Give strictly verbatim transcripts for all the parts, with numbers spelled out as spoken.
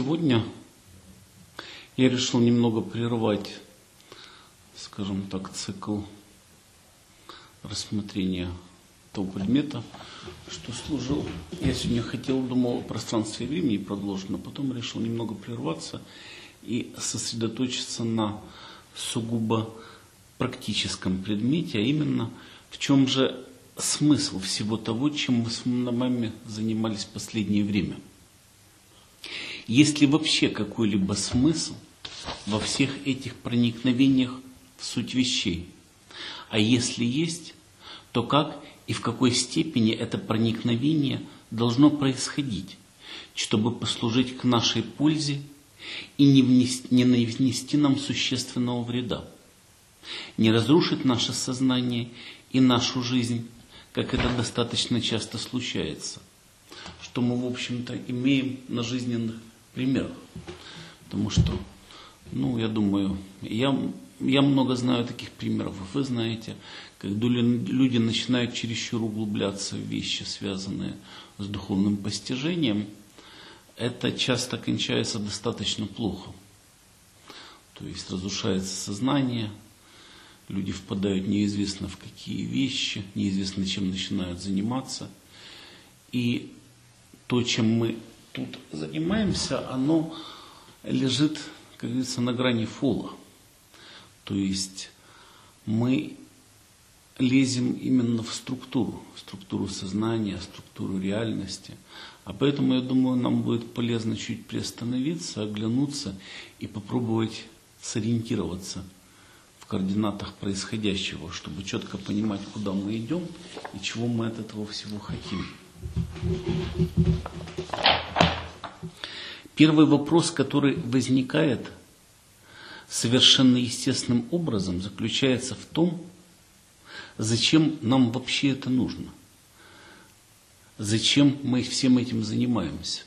сегодня я решил немного прервать, скажем так, цикл рассмотрения того предмета, что служил. Я сегодня хотел, думал о пространстве и времени продолжить, но потом решил немного прерваться и сосредоточиться на сугубо практическом предмете, а именно в чем же смысл всего того, чем мы с вами занимались в последнее время. Есть ли вообще какой-либо смысл во всех этих проникновениях в суть вещей? А если есть, то как и в какой степени это проникновение должно происходить, чтобы послужить к нашей пользе и не внести, не нанести нам существенного вреда, не разрушить наше сознание и нашу жизнь, как это достаточно часто случается, что мы, в общем-то, имеем на жизненных примерах. Потому что, ну, я думаю, я, я много знаю таких примеров, и вы знаете, когда люди начинают чересчур углубляться в вещи, связанные с духовным постижением, это часто кончается достаточно плохо. То есть разрушается сознание, люди впадают неизвестно в какие вещи, неизвестно чем начинают заниматься. И то, чем мы тут занимаемся, оно лежит, как говорится, на грани фола. То есть мы лезем именно в структуру, в структуру сознания, структуру реальности. А поэтому, я думаю, нам будет полезно чуть приостановиться, оглянуться и попробовать сориентироваться в координатах происходящего, чтобы четко понимать, куда мы идем и чего мы от этого всего хотим. Первый вопрос, который возникает совершенно естественным образом, заключается в том, зачем нам вообще это нужно? Зачем мы всем этим занимаемся?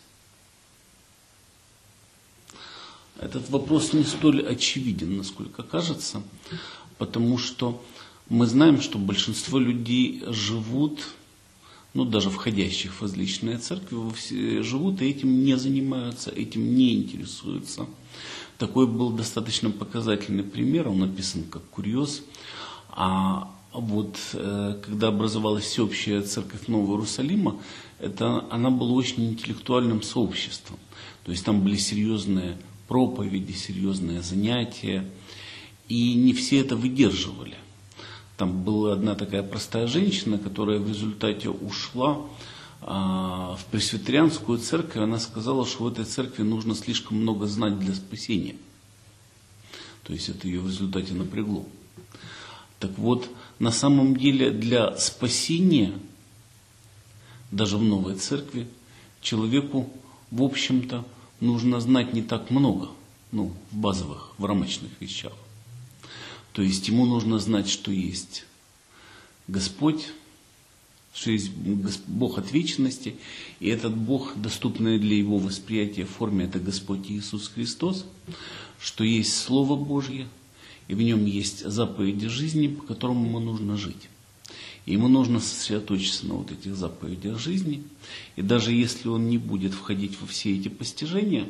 Этот вопрос не столь очевиден, насколько кажется, потому что мы знаем, что большинство людей живут, ну даже входящих в различные церкви, живут и этим не занимаются, этим не интересуются. Такой был достаточно показательный пример, он написан как курьез. А вот когда образовалась всеобщая церковь Нового Иерусалима, это, она была очень интеллектуальным сообществом. То есть там были серьезные проповеди, серьезные занятия, и не все это выдерживали. Там была одна такая простая женщина, которая в результате ушла а, в пресвитерианскую церковь. Она сказала, что в этой церкви нужно слишком много знать для спасения. То есть это ее в результате напрягло. Так вот, на самом деле для спасения, даже в новой церкви, человеку, в общем-то, нужно знать не так много, ну, в базовых, в рамочных вещах. То есть ему нужно знать, что есть Господь, что есть Бог от вечности, и этот Бог, доступный для его восприятия в форме, это Господь Иисус Христос, что есть Слово Божье, и в нем есть заповеди жизни, по которым ему нужно жить. И ему нужно сосредоточиться на вот этих заповедях жизни, и даже если он не будет входить во все эти постижения,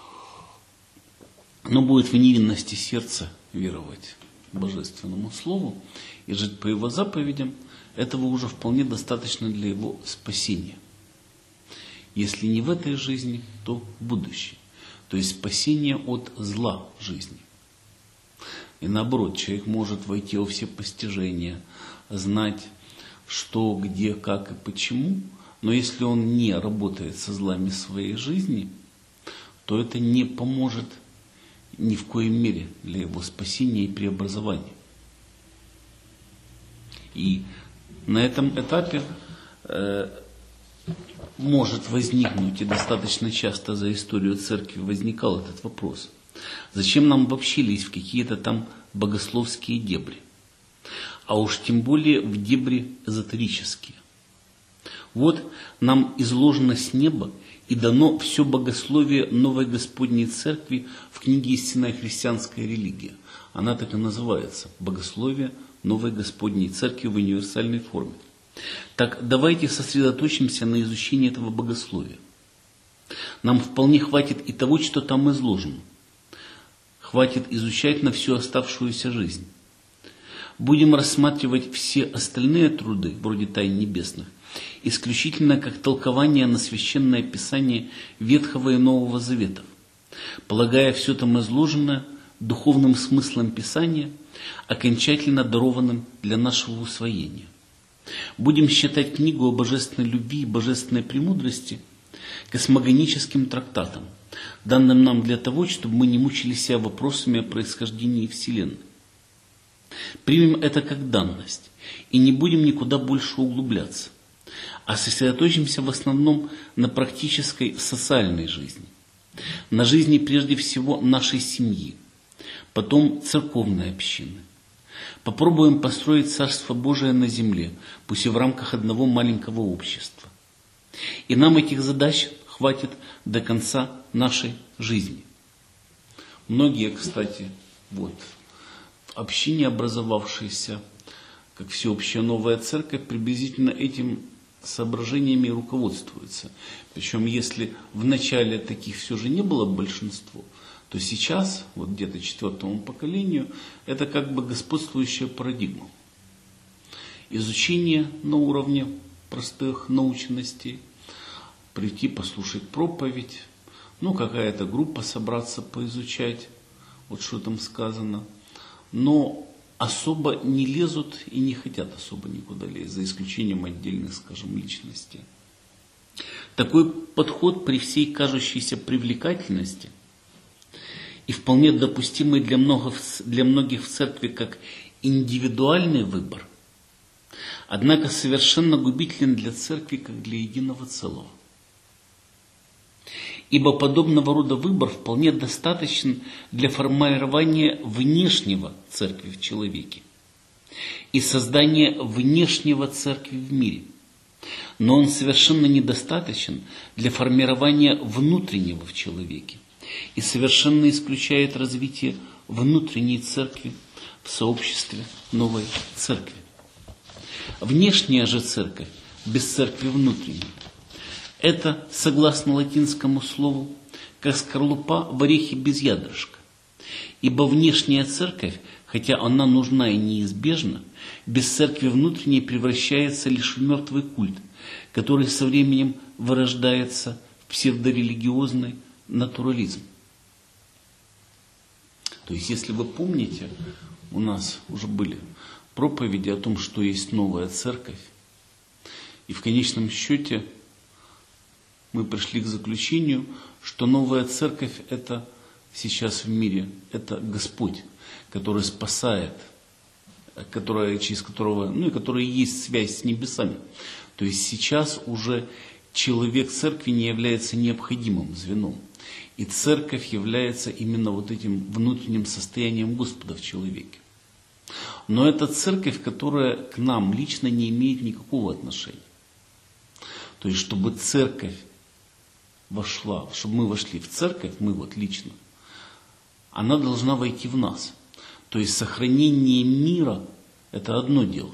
но будет в невинности сердца веровать Божественному Слову и жить по Его заповедям, этого уже вполне достаточно для его спасения. Если не в этой жизни, то в будущей. То есть спасение от зла жизни. И наоборот, человек может войти во все постижения, знать, что, где, как и почему, но если он не работает со злами своей жизни, то это не поможет ни в коей мере для его спасения и преобразования. И на этом этапе э, может возникнуть, и достаточно часто за историю церкви возникал этот вопрос: зачем нам вообще лезть в какие-то там богословские дебри? А уж тем более в дебри эзотерические. Вот нам изложено с неба и дано все богословие Новой Господней Церкви в книге «Истинная христианская религия». Она так и называется – «Богословие Новой Господней Церкви в универсальной форме». Так давайте сосредоточимся на изучении этого богословия. Нам вполне хватит и того, что там изложено. Хватит изучать на всю оставшуюся жизнь. Будем рассматривать все остальные труды, вроде Тайн Небесных, исключительно как толкование на Священное Писание Ветхого и Нового Заветов, полагая все там изложенное духовным смыслом Писания, окончательно дарованным для нашего усвоения. Будем считать книгу о божественной любви и божественной премудрости космогоническим трактатом, данным нам для того, чтобы мы не мучили себя вопросами о происхождении Вселенной. Примем это как данность и не будем никуда больше углубляться, а сосредоточимся в основном на практической социальной жизни, на жизни прежде всего нашей семьи, потом церковной общины. Попробуем построить Царство Божие на земле, пусть и в рамках одного маленького общества. И нам этих задач хватит до конца нашей жизни. Многие, кстати, вот, в общине, образовавшейся как всеобщая новая церковь, приблизительно этим соображениями руководствуются. Причем, если в начале таких все же не было большинство, то сейчас, вот где-то четвертому поколению, это как бы господствующая парадигма. Изучение на уровне простых научностей, прийти послушать проповедь, ну какая-то группа собраться поизучать, вот что там сказано, но особо не лезут и не хотят особо никуда лезть, за исключением отдельных, скажем, личностей. Такой подход при всей кажущейся привлекательности и вполне допустимый для, много, для многих в церкви как индивидуальный выбор, однако совершенно губителен для церкви как для единого целого. Ибо подобного рода выбор вполне достаточен для формирования внешнего церкви в человеке и создания внешнего церкви в мире. Но он совершенно недостаточен для формирования внутреннего в человеке и совершенно исключает развитие внутренней церкви в сообществе новой церкви. Внешняя же церковь без церкви внутренней — это, согласно латинскому слову, как скорлупа в орехе без ядрышка. Ибо внешняя церковь, хотя она нужна и неизбежна, без церкви внутренней превращается лишь в мертвый культ, который со временем вырождается в псевдорелигиозный натурализм. То есть, если вы помните, у нас уже были проповеди о том, что есть новая церковь, и в конечном счете мы пришли к заключению, что новая церковь – это сейчас в мире, это Господь, который спасает, который, через которого, ну и который есть связь с небесами. То есть сейчас уже человек церкви не является необходимым звеном. И церковь является именно вот этим внутренним состоянием Господа в человеке. Но это церковь, которая к нам лично не имеет никакого отношения. То есть, чтобы церковь вошла, чтобы мы вошли в церковь, мы вот лично, она должна войти в нас. То есть, сохранение мира – это одно дело.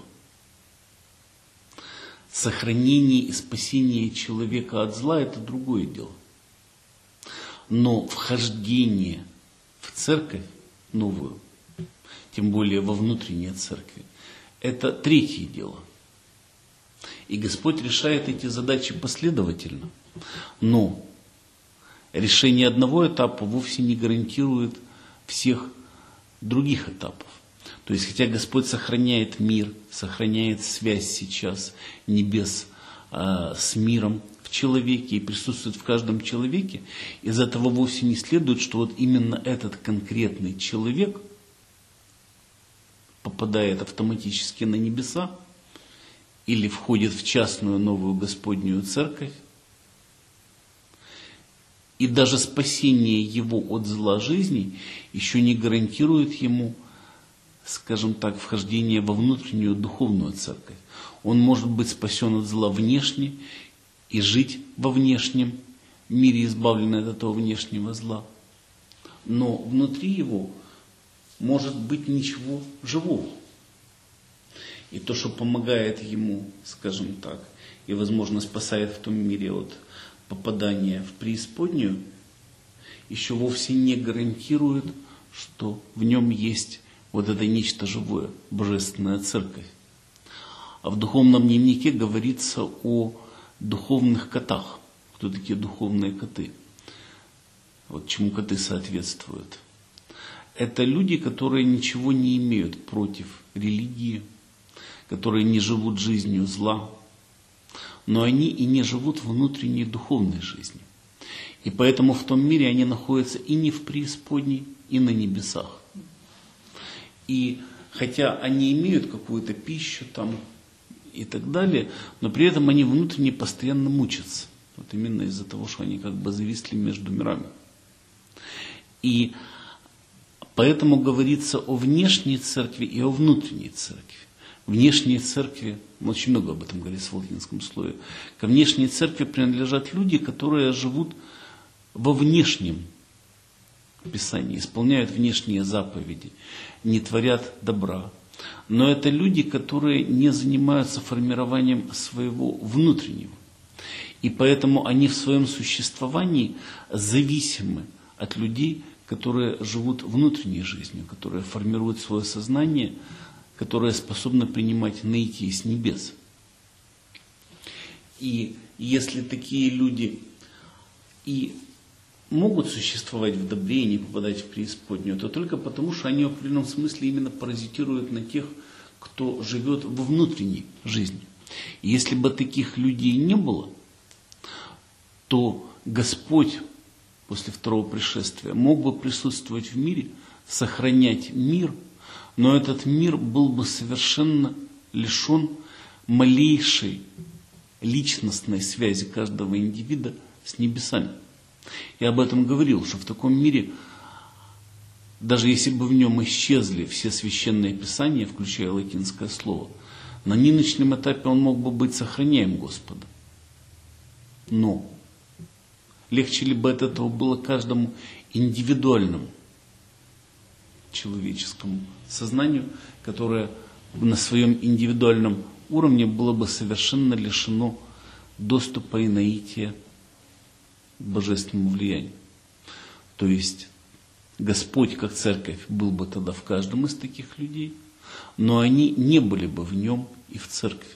Сохранение и спасение человека от зла – это другое дело. Но вхождение в церковь новую, тем более во внутренние церкви, это третье дело. И Господь решает эти задачи последовательно. Но решение одного этапа вовсе не гарантирует всех других этапов. То есть, хотя Господь сохраняет мир, сохраняет связь сейчас небес э, с миром в человеке и присутствует в каждом человеке, из этого вовсе не следует, что вот именно этот конкретный человек попадает автоматически на небеса или входит в частную новую Господнюю церковь, и даже спасение его от зла жизни еще не гарантирует ему, скажем так, вхождение во внутреннюю духовную церковь. Он может быть спасен от зла внешне и жить во внешнем мире, избавленный от этого внешнего зла. Но внутри его может быть ничего живого. И то, что помогает ему, скажем так, и, возможно, спасает в том мире от попадание в преисподнюю еще вовсе не гарантирует, что в нем есть вот это нечто живое, божественная церковь. А в духовном дневнике говорится о духовных котах. Кто такие духовные коты? Вот чему коты соответствуют. Это люди, которые ничего не имеют против религии, которые не живут жизнью зла, но они и не живут внутренней духовной жизнью. И поэтому в том мире они находятся и не в преисподней, и на небесах. И хотя они имеют какую-то пищу там и так далее, но при этом они внутренне постоянно мучатся. Вот именно из-за того, что они как бы зависли между мирами. И поэтому говорится о внешней церкви и о внутренней церкви. Внешней церкви, очень много об этом говорится в латинском слове, ко внешней церкви принадлежат люди, которые живут во внешнем Писании, исполняют внешние заповеди, не творят добра. Но это люди, которые не занимаются формированием своего внутреннего. И поэтому они в своем существовании зависимы от людей, которые живут внутренней жизнью, которые формируют свое сознание, которые способны принимать наитие с небес. И если такие люди и могут существовать в добре и не попадать в преисподнюю, то только потому, что они в определенном смысле именно паразитируют на тех, кто живет во внутренней жизни. И если бы таких людей не было, то Господь после второго пришествия мог бы присутствовать в мире, сохранять мир, но этот мир был бы совершенно лишен малейшей личностной связи каждого индивида с небесами. Я об этом говорил, что в таком мире, даже если бы в нем исчезли все священные писания, включая латинское слово, на нынешнем этапе он мог бы быть сохраняем Господом. Но легче ли бы от этого было каждому индивидуальному человеческому сознанию, которое на своем индивидуальном уровне было бы совершенно лишено доступа и наития к божественному влиянию. То есть Господь, как церковь, был бы тогда в каждом из таких людей, но они не были бы в нем и в церкви.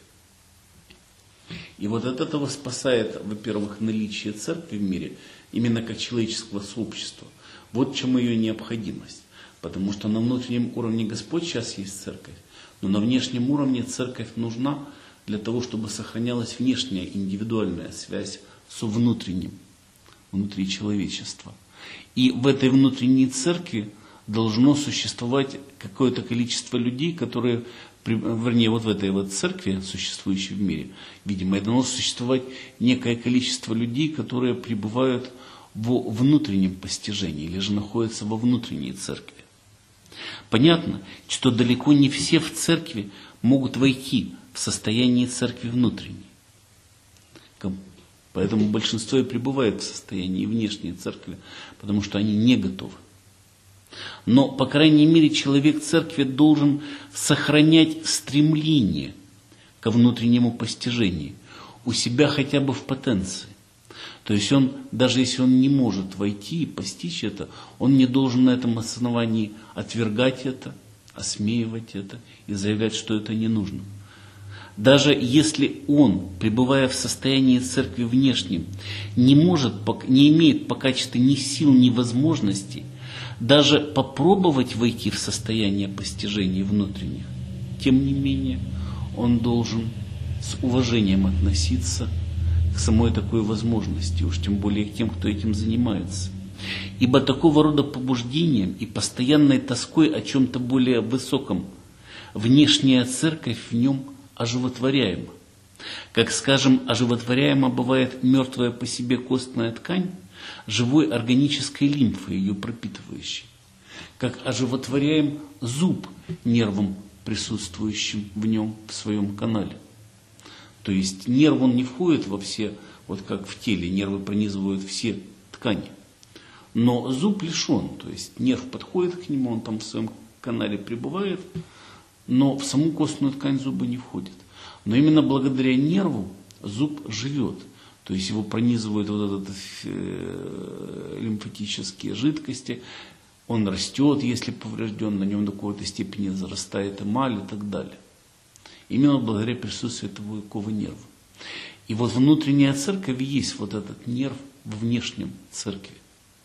И вот от этого спасает, во-первых, наличие церкви в мире, именно как человеческого сообщества. Вот в чем ее необходимость. Потому что на внутреннем уровне Господь сейчас есть церковь, но на внешнем уровне церковь нужна для того, чтобы сохранялась внешняя индивидуальная связь со внутренним, внутри человечества. И в этой внутренней церкви должно существовать какое-то количество людей, которые, вернее, вот в этой вот церкви, существующей в мире, видимо, должно существовать некое количество людей, которые пребывают во внутреннем постижении, или же находятся во внутренней церкви. Понятно, что далеко не все в церкви могут войти в состояние церкви внутренней. Поэтому большинство и пребывает в состоянии внешней церкви, потому что они не готовы. Но, по крайней мере, человек церкви должен сохранять стремление ко внутреннему постижению у себя хотя бы в потенции. То есть он, даже если он не может войти и постичь это, он не должен на этом основании отвергать это, осмеивать это и заявлять, что это не нужно. Даже если он, пребывая в состоянии церкви внешнем, не может, не имеет пока что ни сил, ни возможностей, даже попробовать войти в состояние постижения внутренних, тем не менее, он должен с уважением относиться к самой такой возможности, уж тем более к тем, кто этим занимается. Ибо такого рода побуждением и постоянной тоской о чем-то более высоком внешняя церковь в нем оживотворяема. Как, скажем, оживотворяема бывает мертвая по себе костная ткань, живой органической лимфой, ее пропитывающей. Как оживотворяем зуб нервом, присутствующим в нем, в своем канале. То есть нерв, он не входит во все, вот как в теле, нервы пронизывают все ткани. Но зуб лишен, то есть нерв подходит к нему, он там в своем канале пребывает, но в саму костную ткань зуба не входит. Но именно благодаря нерву зуб живет. То есть его пронизывают вот эти э, лимфатические жидкости, он растет, если поврежден, на нем до какой-то степени зарастает эмаль и так далее. Именно благодаря присутствию этого такого нерва. И вот внутренняя церковь есть вот этот нерв в внешнем церкви.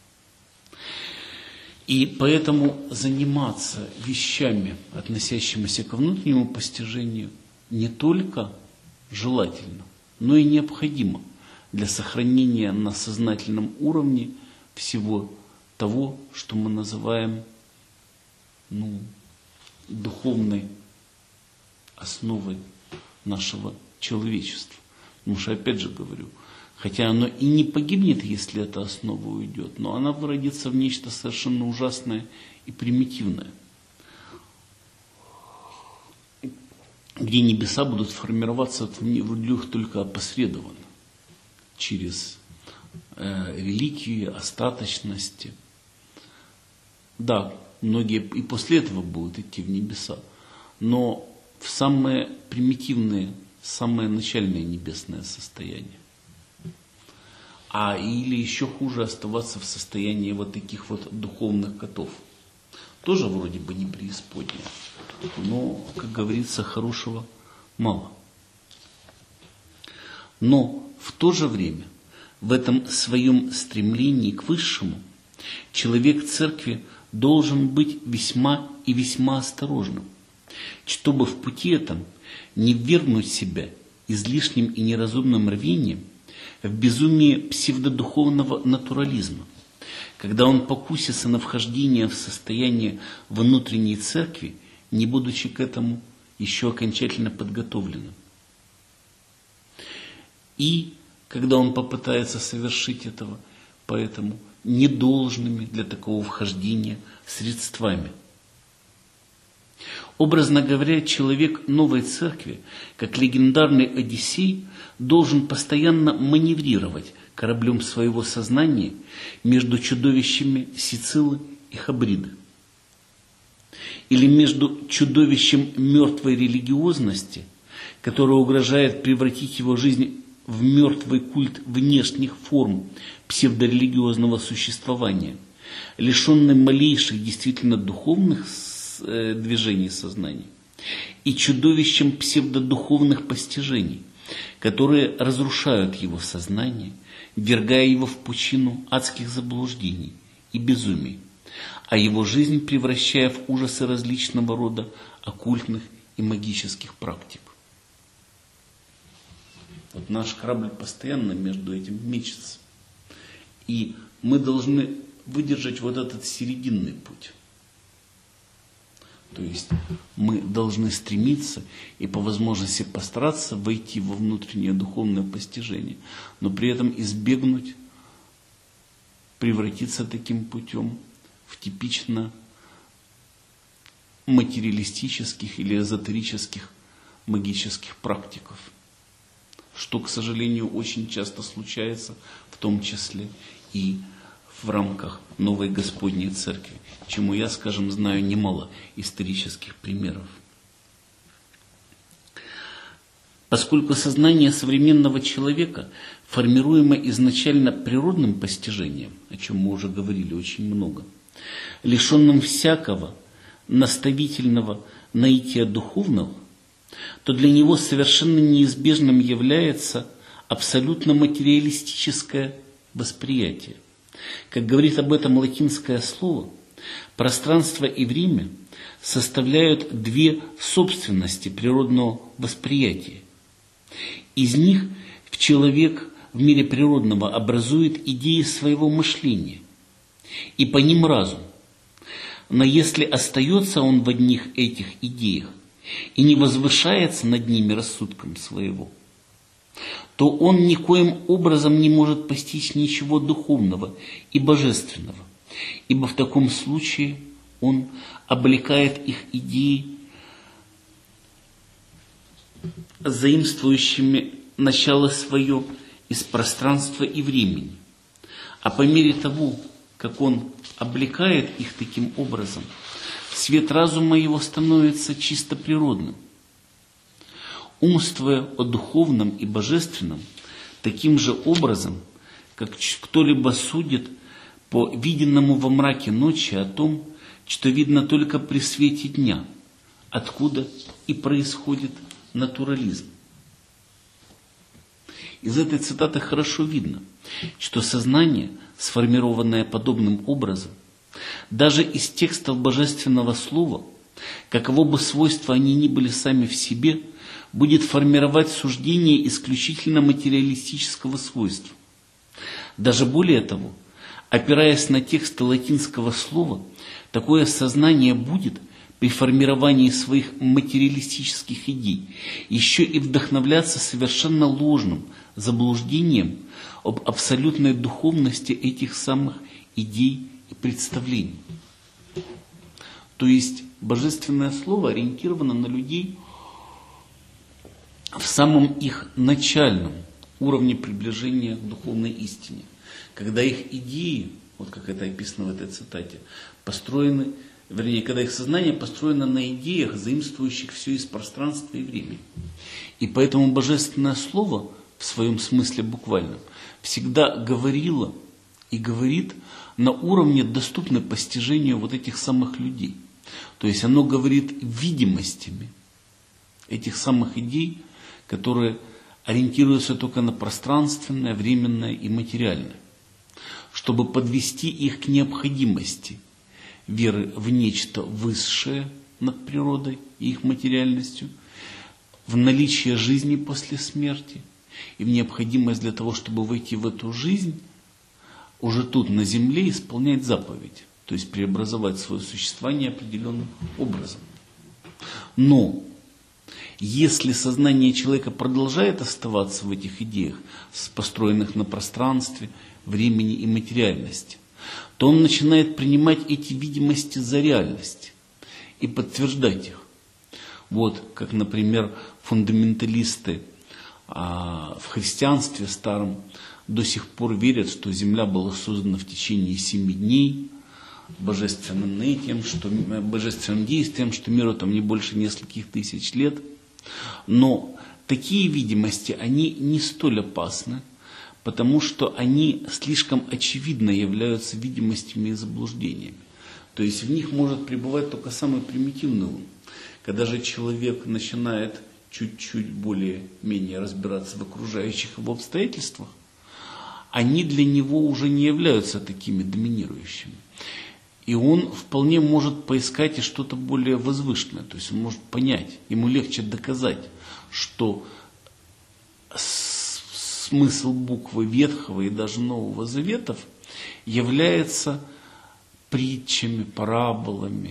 И поэтому заниматься вещами, относящимися к внутреннему постижению, не только желательно, но и необходимо для сохранения на сознательном уровне всего того, что мы называем ну, духовной основой нашего человечества. Потому что, опять же говорю, хотя оно и не погибнет, если эта основа уйдет, но она выродится в нечто совершенно ужасное и примитивное, где небеса будут формироваться в людях только опосредованно, через э, религии, остаточности. Да, многие и после этого будут идти в небеса, но в самое примитивное, самое начальное небесное состояние. А или еще хуже оставаться в состоянии вот таких вот духовных котов. Тоже вроде бы не преисподняя, но, как говорится, хорошего мало. Но в то же время в этом своем стремлении к высшему человек церкви должен быть весьма и весьма осторожным, чтобы в пути этом не ввергнуть себя излишним и неразумным рвением в безумие псевдодуховного натурализма, когда он покусится на вхождение в состояние внутренней церкви, не будучи к этому еще окончательно подготовленным. И когда он попытается совершить этого, поэтому недолжными для такого вхождения средствами. Образно говоря, человек новой церкви, как легендарный Одиссей, должен постоянно маневрировать кораблем своего сознания между чудовищами Сицилы и Хабриды. Или между чудовищем мертвой религиозности, которое угрожает превратить его жизнь в мертвый культ внешних форм псевдорелигиозного существования, лишенный малейших действительно духовных движений сознания, и чудовищем псевдодуховных постижений, которые разрушают его сознание, ввергая его в пучину адских заблуждений и безумий, а его жизнь превращая в ужасы различного рода оккультных и магических практик. Вот наш корабль постоянно между этим мечется. И мы должны выдержать вот этот серединный путь. То есть мы должны стремиться и по возможности постараться войти во внутреннее духовное постижение, но при этом избегнуть превратиться таким путем в типично материалистических или эзотерических магических практиков, что, к сожалению, очень часто случается, в том числе и в рамках новой Господней Церкви, чему я, скажем, знаю немало исторических примеров. Поскольку сознание современного человека формируемо изначально природным постижением, о чем мы уже говорили очень много, лишенным всякого наставительного наития духовного, то для него совершенно неизбежным является абсолютно материалистическое восприятие. Как говорит об этом латинское слово, пространство и время составляют две собственности природного восприятия. Из них человек в мире природного образует идеи своего мышления, и по ним разум. Но если остается он в одних этих идеях и не возвышается над ними рассудком своего, то он никоим образом не может постичь ничего духовного и божественного, ибо в таком случае он облекает их идеи заимствующими начало свое из пространства и времени. А по мере того, как он облекает их таким образом, свет разума его становится чисто природным. Умствуя о духовном и божественном, таким же образом, как кто-либо судит по виденному во мраке ночи о том, что видно только при свете дня, откуда и происходит натурализм. Из этой цитаты хорошо видно, что сознание, сформированное подобным образом, даже из текстов Божественного Слова, каково бы свойства они ни были сами в себе, будет формировать суждение исключительно материалистического свойства. Даже более того, опираясь на тексты латинского слова, такое сознание будет при формировании своих материалистических идей еще и вдохновляться совершенно ложным заблуждением об абсолютной духовности этих самых идей и представлений. То есть Божественное Слово ориентировано на людей в самом их начальном уровне приближения к духовной истине, когда их идеи, вот как это описано в этой цитате, построены, вернее, когда их сознание построено на идеях, заимствующих все из пространства и времени. И поэтому Божественное Слово в своем смысле буквальном всегда говорило и говорит на уровне, доступной постижению вот этих самых людей. То есть оно говорит видимостями этих самых идей, которые ориентируются только на пространственное, временное и материальное, чтобы подвести их к необходимости веры в нечто высшее над природой и их материальностью, в наличие жизни после смерти и в необходимость для того, чтобы войти в эту жизнь, уже тут на земле исполнять заповедь, то есть преобразовать свое существование определенным образом. Но если сознание человека продолжает оставаться в этих идеях, построенных на пространстве, времени и материальности, то он начинает принимать эти видимости за реальность и подтверждать их. Вот как, например, фундаменталисты а, в христианстве старом до сих пор верят, что Земля была создана в течение семи дней, божественным наитием, что, божественным действием, что миру там не больше нескольких тысяч лет. Но такие видимости, они не столь опасны, потому что они слишком очевидно являются видимостями и заблуждениями. То есть в них может пребывать только самый примитивный ум. Когда же человек начинает чуть-чуть более-менее разбираться в окружающих его обстоятельствах, они для него уже не являются такими доминирующими. И он вполне может поискать и что-то более возвышенное. То есть он может понять, ему легче доказать, что смысл буквы Ветхого и даже Нового Заветов является притчами, параболами,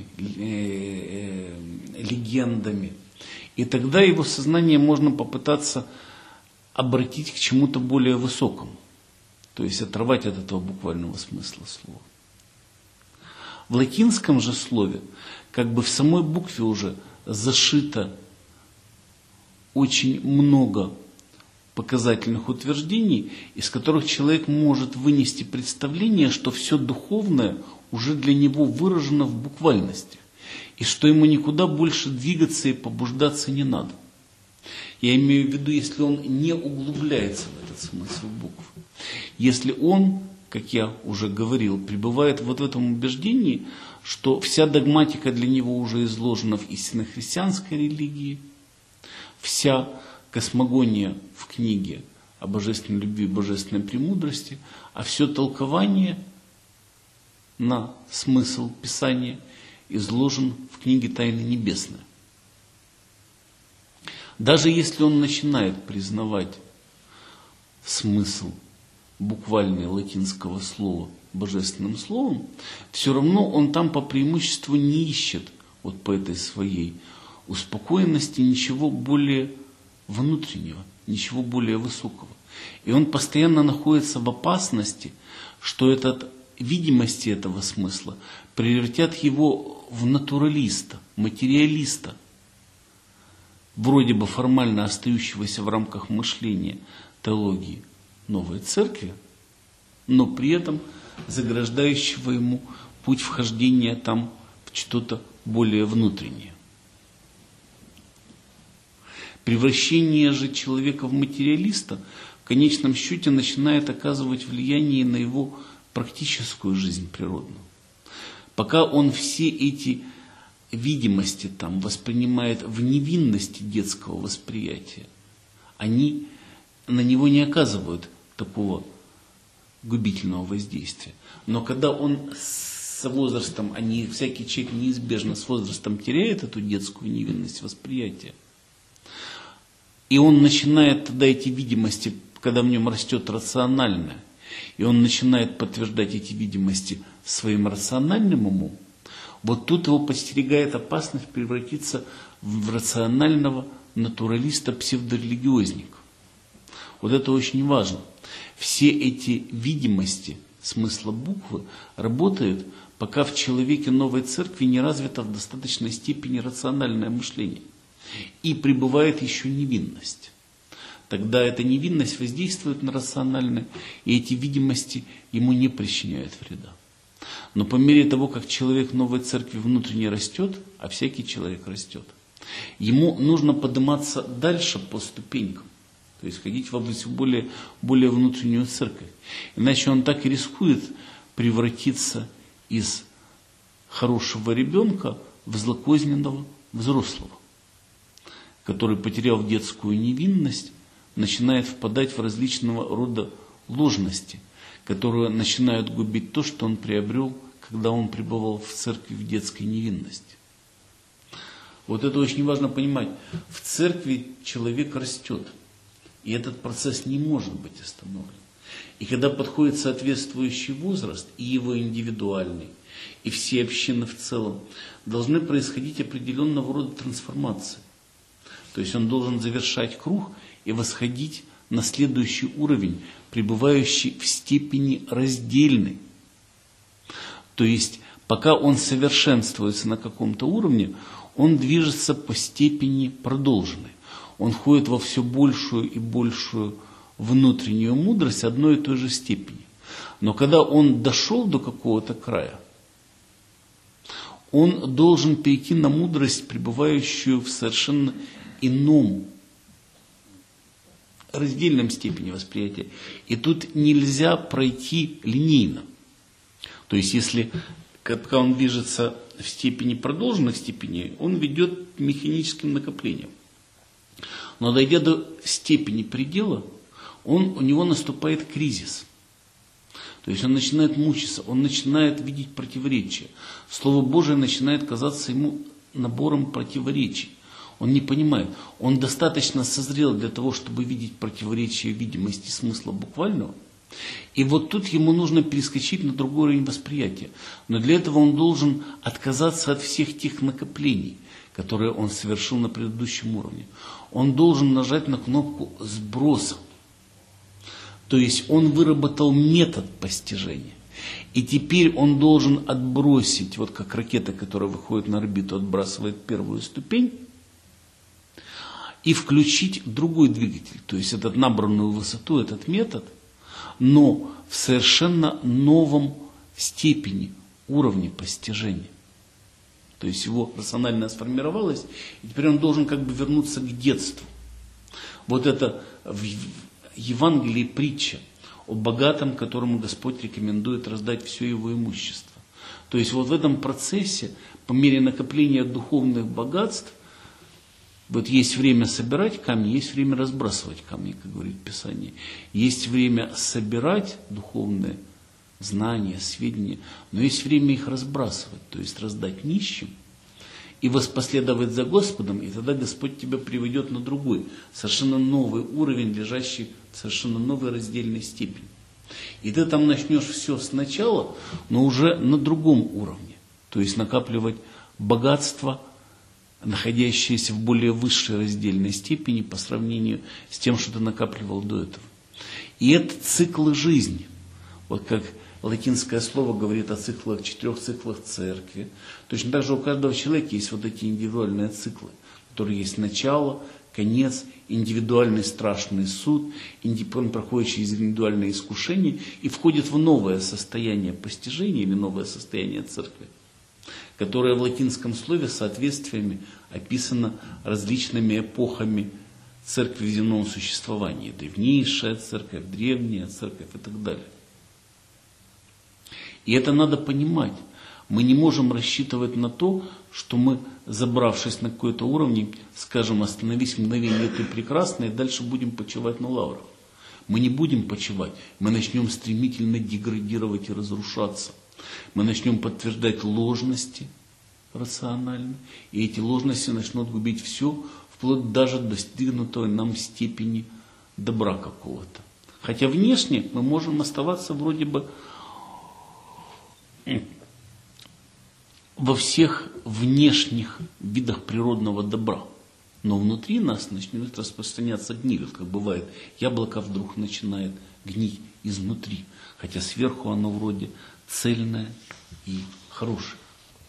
легендами. И тогда его сознание можно попытаться обратить к чему-то более высокому. То есть оторвать от этого буквального смысла слова. В латинском же слове, как бы в самой букве уже зашито очень много показательных утверждений, из которых человек может вынести представление, что все духовное уже для него выражено в буквальности, и что ему никуда больше двигаться и побуждаться не надо. Я имею в виду, если он не углубляется в этот смысл букв. Если он, как я уже говорил, пребывает вот в этом убеждении, что вся догматика для него уже изложена в истинно христианской религии, вся космогония в книге о божественной любви и божественной премудрости, а все толкование на смысл Писания изложен в книге «Тайны небесные». Даже если он начинает признавать смысл буквальный латинского слова божественным словом, все равно он там по преимуществу не ищет вот по этой своей успокоенности ничего более внутреннего, ничего более высокого. И он постоянно находится в опасности, что этот, видимости этого смысла превратят его в натуралиста, материалиста, вроде бы формально остающегося в рамках мышления теологии новой церкви, но при этом заграждающего ему путь вхождения там в что-то более внутреннее. Превращение же человека в материалиста конечном счете начинает оказывать влияние на его практическую жизнь природную. Пока он все эти видимости там воспринимает в невинности детского восприятия, они на него не оказывают такого губительного воздействия. Но когда он с возрастом, они, всякий человек неизбежно с возрастом теряет эту детскую невинность восприятия, и он начинает тогда эти видимости, когда в нем растет рациональное, и он начинает подтверждать эти видимости своим рациональным умом, вот тут его подстерегает опасность превратиться в рационального натуралиста-псевдорелигиозника. Вот это очень важно. Все эти видимости смысла буквы работают, пока в человеке новой церкви не развито в достаточной степени рациональное мышление. И пребывает еще невинность. Тогда эта невинность воздействует на рациональное, и эти видимости ему не причиняют вреда. Но по мере того, как человек новой церкви внутренне растет, а всякий человек растет, ему нужно подниматься дальше по ступенькам. То есть ходить в все более, более внутреннюю церковь. Иначе он так и рискует превратиться из хорошего ребенка в злокозненного взрослого, который, потеряв детскую невинность, начинает впадать в различного рода ложности, которые начинают губить то, что он приобрел, когда он пребывал в церкви в детской невинности. Вот это очень важно понимать. В церкви человек растет, и этот процесс не может быть остановлен. И когда подходит соответствующий возраст, и его индивидуальный, и все общины в целом, должны происходить определенного рода трансформации. То есть он должен завершать круг и восходить на следующий уровень, пребывающий в степени раздельной. То есть пока он совершенствуется на каком-то уровне, он движется по степени продолженной. Он входит во все большую и большую внутреннюю мудрость одной и той же степени. Но когда он дошел до какого-то края, он должен перейти на мудрость, пребывающую в совершенно ином, раздельном степени восприятия. И тут нельзя пройти линейно. То есть, если, когда он движется в степени продолженных степеней, он ведет механическим накоплением. Но дойдя до степени предела, он, у него наступает кризис. То есть он начинает мучиться, он начинает видеть противоречия. Слово Божие начинает казаться ему набором противоречий. Он не понимает. Он достаточно созрел для того, чтобы видеть противоречия видимости смысла буквального. И вот тут ему нужно перескочить на другой уровень восприятия. Но для этого он должен отказаться от всех тех накоплений, которые он совершил на предыдущем уровне. Он должен нажать на кнопку сброса. То есть он выработал метод постижения. И теперь он должен отбросить, вот как ракета, которая выходит на орбиту, отбрасывает первую ступень, и включить другой двигатель. То есть этот набранную высоту, этот метод, но в совершенно новом степени, уровне постижения. То есть его рационально сформировалось, и теперь он должен как бы вернуться к детству. Вот это в Евангелии притча о богатом, которому Господь рекомендует раздать все его имущество. То есть вот в этом процессе, по мере накопления духовных богатств, вот есть время собирать камни, есть время разбрасывать камни, как говорит Писание. Есть время собирать духовные знания, сведения, но есть время их разбрасывать, то есть раздать нищим и воспоследовать за Господом, и тогда Господь тебя приведет на другой, совершенно новый уровень, лежащий в совершенно новой раздельной степени. И ты там начнешь все сначала, но уже на другом уровне, то есть накапливать богатство, находящиеся в более высшей раздельной степени по сравнению с тем, что ты накапливал до этого. И это циклы жизни. Вот как латинское слово говорит о циклах, четырех циклах церкви. Точно так же у каждого человека есть вот эти индивидуальные циклы, которые есть начало, конец, индивидуальный страшный суд, он проходит через индивидуальное искушение и входит в новое состояние постижения или новое состояние церкви, которое в латинском слове соответствиями описано различными эпохами церкви в земном существовании. Древнейшая церковь, древняя церковь и так далее. И это надо понимать. Мы не можем рассчитывать на то, что мы, забравшись на какой-то уровень, скажем, остановись в мгновение, ты прекрасна, и дальше будем почивать на лаврах. Мы не будем почивать, мы начнем стремительно деградировать и разрушаться. Мы начнем подтверждать ложности рационально, и эти ложности начнут губить все, вплоть даже до достигнутой нам степени добра какого-то. Хотя внешне мы можем оставаться вроде бы во всех внешних видах природного добра. Но внутри нас начнет распространяться гниль. Вот как бывает, яблоко вдруг начинает гнить изнутри, хотя сверху оно вроде цельное и хорошее.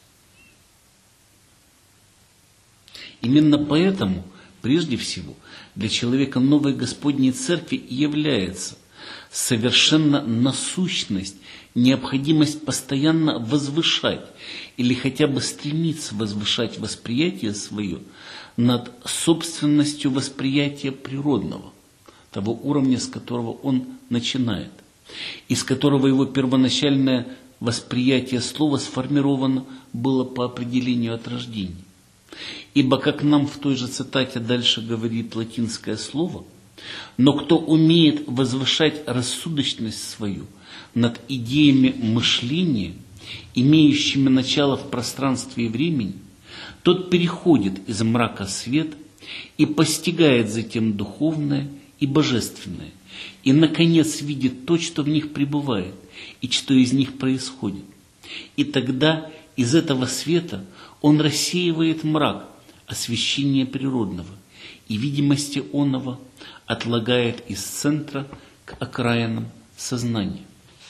Именно поэтому, прежде всего, для человека новой Господней Церкви и является совершенно насущность, необходимость постоянно возвышать или хотя бы стремиться возвышать восприятие свое над собственностью восприятия природного, того уровня, с которого он начинает, из которого его первоначальное восприятие слова сформировано было по определению от рождения. Ибо, как нам в той же цитате дальше говорит латинское слово, но кто умеет возвышать рассудочность свою над идеями мышления, имеющими начало в пространстве и времени, тот переходит из мрака в свет и постигает затем духовное и божественное, и, наконец, видит то, что в них пребывает, и что из них происходит. И тогда из этого света он рассеивает мрак освещения природного, и видимости оного отлагает из центра к окраинам сознания.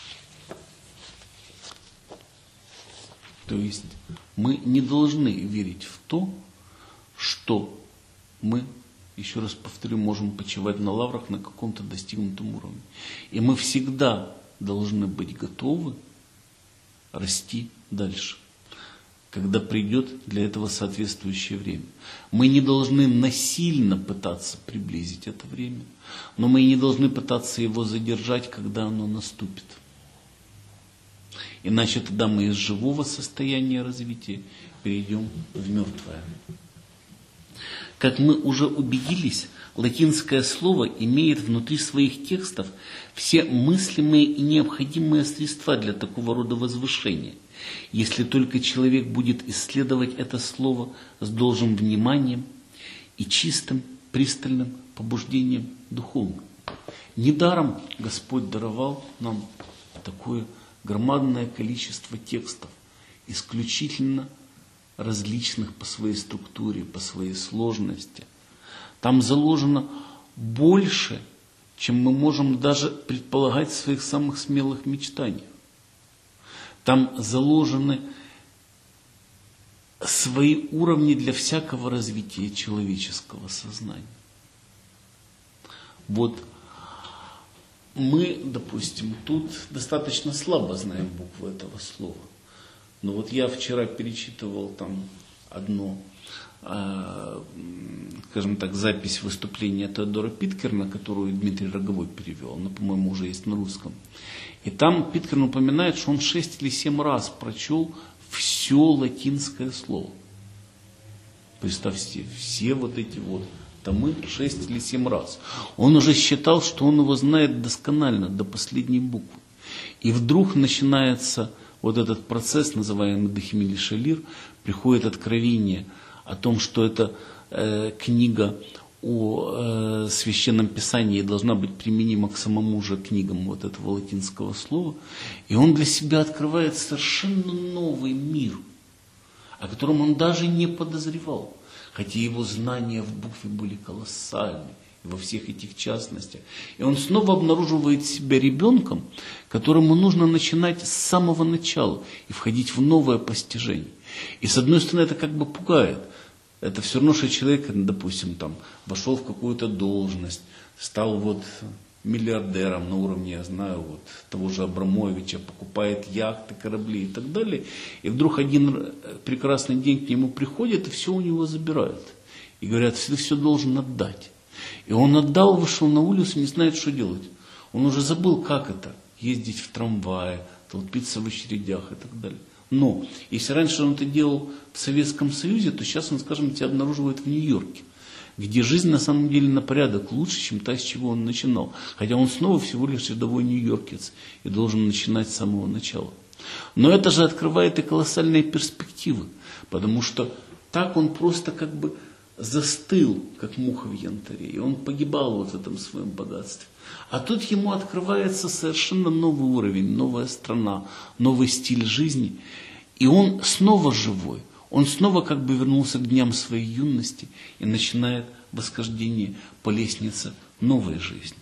То есть мы не должны верить в то, что мы, еще раз повторю, можем почивать на лаврах на каком-то достигнутом уровне. И мы всегда должны быть готовы расти дальше, когда придет для этого соответствующее время. Мы не должны насильно пытаться приблизить это время, но мы и не должны пытаться его задержать, когда оно наступит. Иначе тогда мы из живого состояния развития перейдем в мертвое. Как мы уже убедились, латинское слово имеет внутри своих текстов все мыслимые и необходимые средства для такого рода возвышения, если только человек будет исследовать это слово с должным вниманием и чистым, пристальным побуждением духовным. Недаром Господь даровал нам такое громадное количество текстов, исключительно различных по своей структуре, по своей сложности. Там заложено больше, чем мы можем даже предполагать в своих самых смелых мечтаниях. Там заложены свои уровни для всякого развития человеческого сознания. Вот мы, допустим, тут достаточно слабо знаем буквы этого слова. Но вот я вчера перечитывал там одну, э, скажем так, запись выступления Теодора Питкерна, которую Дмитрий Роговой перевел, она, по-моему, уже есть на русском. И там Питкерн упоминает, что он шесть или семь раз прочел все латинское слово. Представьте, все вот эти вот томы шесть или семь раз. Он уже считал, что он его знает досконально, до последней буквы. И вдруг начинается вот этот процесс, называемый Дехемили Шалир, приходит откровение о том, что это э, книга о э, Священном Писании должна быть применима к самому же книгам вот этого латинского слова. И он для себя открывает совершенно новый мир, о котором он даже не подозревал. Хотя его знания в букве были колоссальны, во всех этих частностях. И он снова обнаруживает себя ребенком, которому нужно начинать с самого начала и входить в новое постижение. И с одной стороны это как бы пугает. Это все равно, что человек, допустим, там, вошел в какую-то должность, стал вот миллиардером на уровне, я знаю, вот, того же Абрамовича, покупает яхты, корабли и так далее. И вдруг один прекрасный день к нему приходит, и все у него забирают. И говорят, ты все должен отдать. И он отдал, вышел на улицу, не знает, что делать. Он уже забыл, как это, ездить в трамвае, толпиться в очередях и так далее. Но, если раньше он это делал в Советском Союзе, то сейчас он, скажем, тебя обнаруживает в Нью-Йорке, где жизнь на самом деле на порядок лучше, чем та, с чего он начинал. Хотя он снова всего лишь рядовой нью-йоркец и должен начинать с самого начала. Но это же открывает и колоссальные перспективы, потому что так он просто как бы застыл, как муха в янтаре, и он погибал вот в этом своем богатстве. А тут ему открывается совершенно новый уровень, новая страна, новый стиль жизни, и он снова живой. Он снова как бы вернулся к дням своей юности и начинает восхождение по лестнице новой жизни.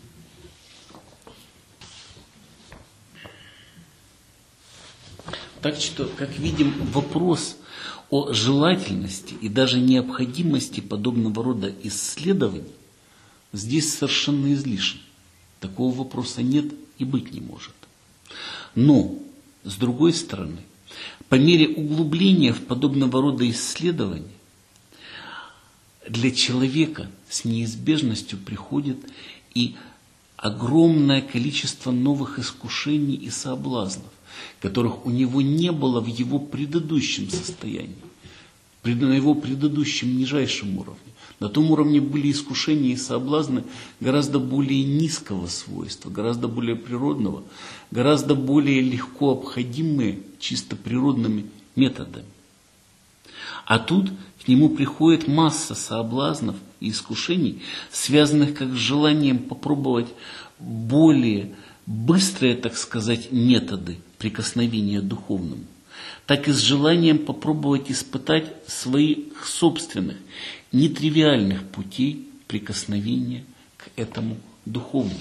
Так что, как видим, вопрос о желательности и даже необходимости подобного рода исследований здесь совершенно излишен. Такого вопроса нет и быть не может. Но, с другой стороны, по мере углубления в подобного рода исследования для человека с неизбежностью приходит и огромное количество новых искушений и соблазнов, которых у него не было в его предыдущем состоянии, на его предыдущем нижайшем уровне. На том уровне были искушения и соблазны гораздо более низкого свойства, гораздо более природного, гораздо более легко обходимые чисто природными методами. А тут к нему приходит масса соблазнов и искушений, связанных как с желанием попробовать более быстрые, так сказать, методы прикосновения к духовному, так и с желанием попробовать испытать своих собственных, нетривиальных путей прикосновения к этому духовному.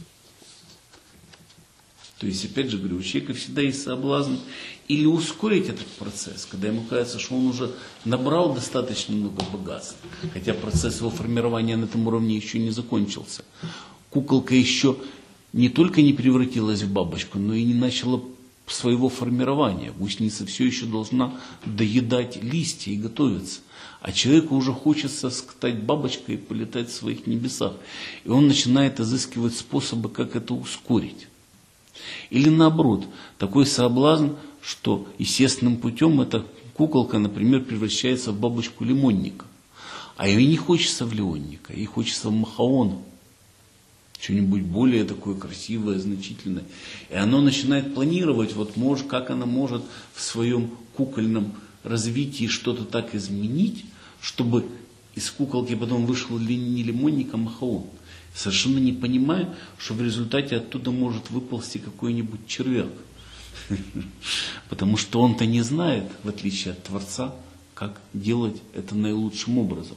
То есть, опять же говорю, у человека всегда есть соблазн или ускорить этот процесс, когда ему кажется, что он уже набрал достаточно много богатств, хотя процесс его формирования на этом уровне еще не закончился. Куколка еще не только не превратилась в бабочку, но и не начала своего формирования. Гусеница все еще должна доедать листья и готовиться. А человеку уже хочется стать бабочкой и полетать в своих небесах. И он начинает изыскивать способы, как это ускорить. Или наоборот, такой соблазн, что естественным путем эта куколка, например, превращается в бабочку лимонника. А ей не хочется в лимонника, ей хочется в махаона. Что-нибудь более такое красивое, значительное. И оно начинает планировать, вот может, как она может в своем кукольном развитии что-то так изменить, чтобы из куколки потом вышел не лимонник, а махаон. Совершенно не понимая, что в результате оттуда может выползти какой-нибудь червяк. Потому что он-то не знает, в отличие от Творца, как делать это наилучшим образом.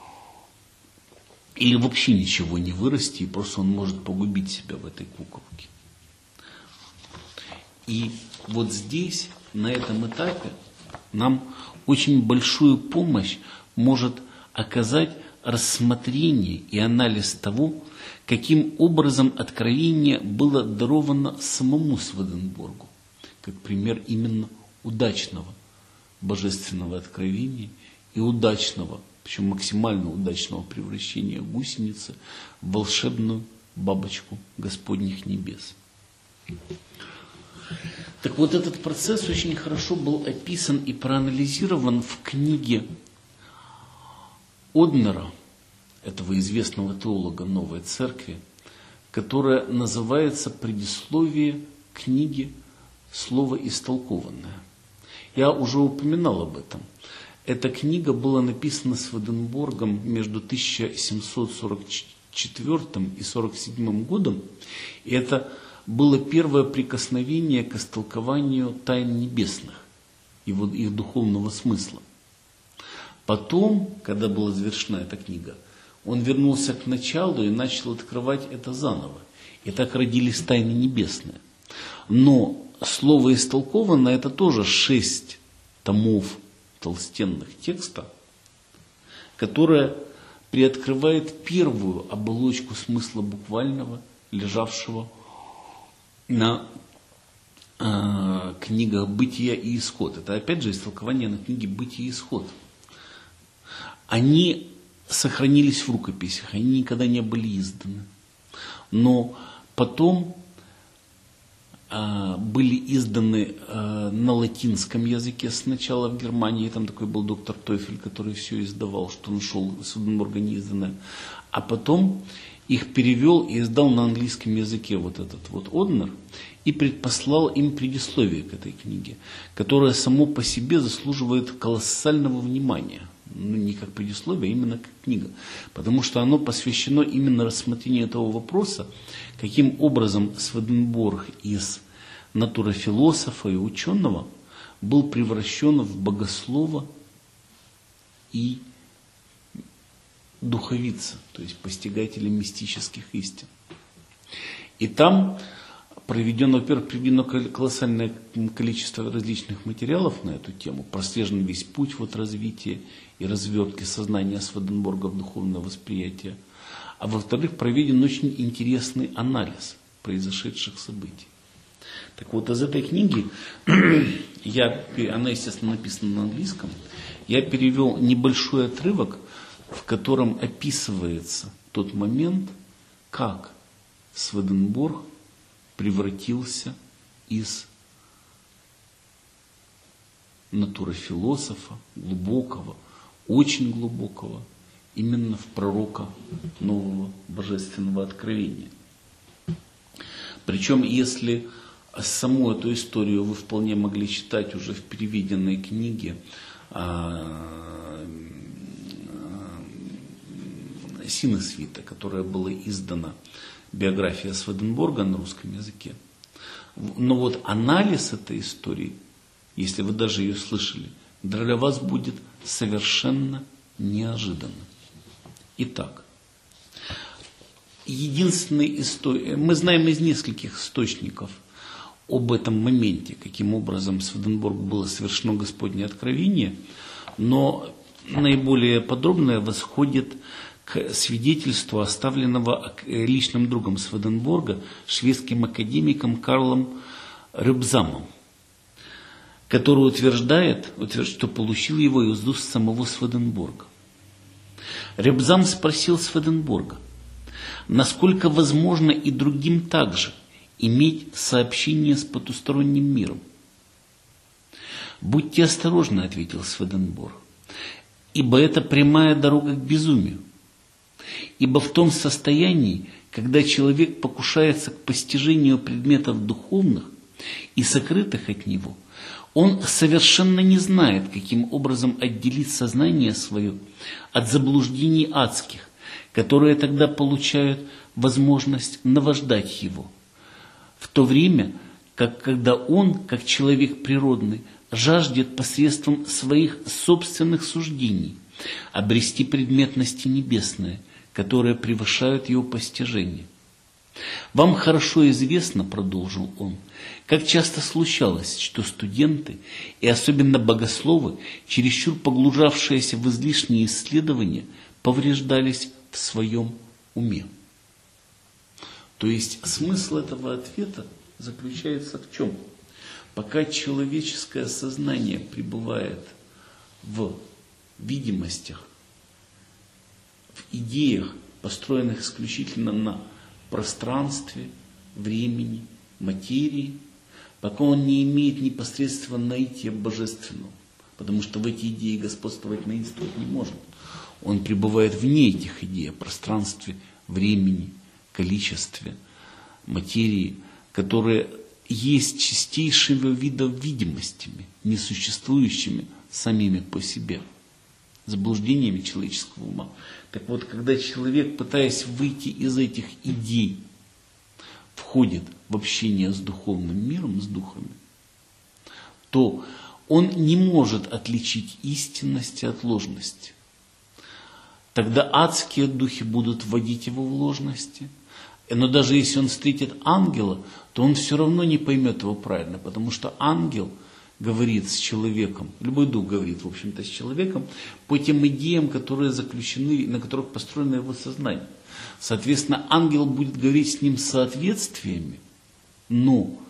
Или вообще ничего не вырасти, и просто он может погубить себя в этой куколке. И вот здесь, на этом этапе, нам очень большую помощь может оказать рассмотрение и анализ того, каким образом откровение было даровано самому Сведенборгу, как пример именно удачного божественного откровения и удачного, причем максимально удачного превращения гусеницы в волшебную бабочку Господних небес. Так вот, этот процесс очень хорошо был описан и проанализирован в книге Однера, этого известного теолога Новой Церкви, которая называется «Предисловие книги Слово истолкованное». Я уже упоминал об этом. Эта книга была написана Сведенборгом между тысяча семьсот сорок четвёртым и сорок седьмым годом, и это было первое прикосновение к истолкованию тайн небесных, его, их духовного смысла. Потом, когда была завершена эта книга, он вернулся к началу и начал открывать это заново. И так родились тайны небесные. Но слово истолкованное — это тоже шесть томов толстенных текста, которое приоткрывает первую оболочку смысла буквального, лежавшего на э, книгах «Бытия» и «Исход». Это опять же истолкование на книге «Бытие» и «Исход». Они сохранились в рукописях, они никогда не были изданы. Но потом э, были изданы э, на латинском языке сначала в Германии, там такой был доктор Тойфель, который все издавал, что нашел в Сведенборге неизданное. А потом их перевел и издал на английском языке вот этот вот Однер и предпослал им предисловие к этой книге, которое само по себе заслуживает колоссального внимания. Ну, не как предисловие, а именно как книга. Потому что оно посвящено именно рассмотрению этого вопроса, каким образом Сведенборг из натурофилософа и ученого был превращен в богослова и духовица, то есть постигателя мистических истин. И там проведено, во-первых, приведено колоссальное количество различных материалов на эту тему, прослежен весь путь вот развития и развертки сознания Сведенборга в духовное восприятие. А во-вторых, проведен очень интересный анализ произошедших событий. Так вот, из этой книги, я, она, естественно, написана на английском, я перевел небольшой отрывок, в котором описывается тот момент, как Сведенборг превратился из натурофилософа, глубокого, очень глубокого, именно в пророка нового божественного откровения. Причем, если саму эту историю вы вполне могли читать уже в переведенной книге Синесвита, которая была издана, биография Сведенборга на русском языке. Но вот анализ этой истории, если вы даже ее слышали, для вас будет совершенно неожиданным. Итак, единственный история, мы знаем из нескольких источников об этом моменте, каким образом в Сведенборгу было совершено Господне откровение, но наиболее подробное восходит к свидетельству, оставленного личным другом Сведенборга, шведским академиком Карлом Ребзамом, который утверждает, утверждает, что получил его из уст самого Сведенборга. Ребзам спросил Сведенборга, насколько возможно и другим также иметь сообщение с потусторонним миром. «Будьте осторожны», — ответил Сведенборг, — «ибо это прямая дорога к безумию. Ибо в том состоянии, когда человек покушается к постижению предметов духовных и сокрытых от него, он совершенно не знает, каким образом отделить сознание свое от заблуждений адских, которые тогда получают возможность наваждать его, в то время, как когда он, как человек природный, жаждет посредством своих собственных суждений обрести предметности небесные, которые превышают его постижение. Вам хорошо известно, продолжил он, как часто случалось, что студенты, и особенно богословы, чересчур погружавшиеся в излишние исследования, повреждались в своем уме. То есть смысл этого ответа заключается в чем? Пока человеческое сознание пребывает в видимостях, в идеях, построенных исключительно на пространстве, времени, материи, пока он не имеет непосредственно наития божественного, потому что в эти идеи господствовать наитствовать не может. Он пребывает вне этих идей о пространстве, времени, количестве, материи, которые есть чистейшего вида видимостями, несуществующими самими по себе, заблуждениями человеческого ума. Так вот, когда человек, пытаясь выйти из этих идей, входит в общение с духовным миром, с духами, то он не может отличить истинности от ложности. Тогда адские духи будут вводить его в ложности. Но даже если он встретит ангела, то он все равно не поймет его правильно, потому что ангел говорит с человеком, любой дух говорит, в общем-то, с человеком по тем идеям, которые заключены, на которых построено его сознание. Соответственно, ангел будет говорить с ним соответствиями, но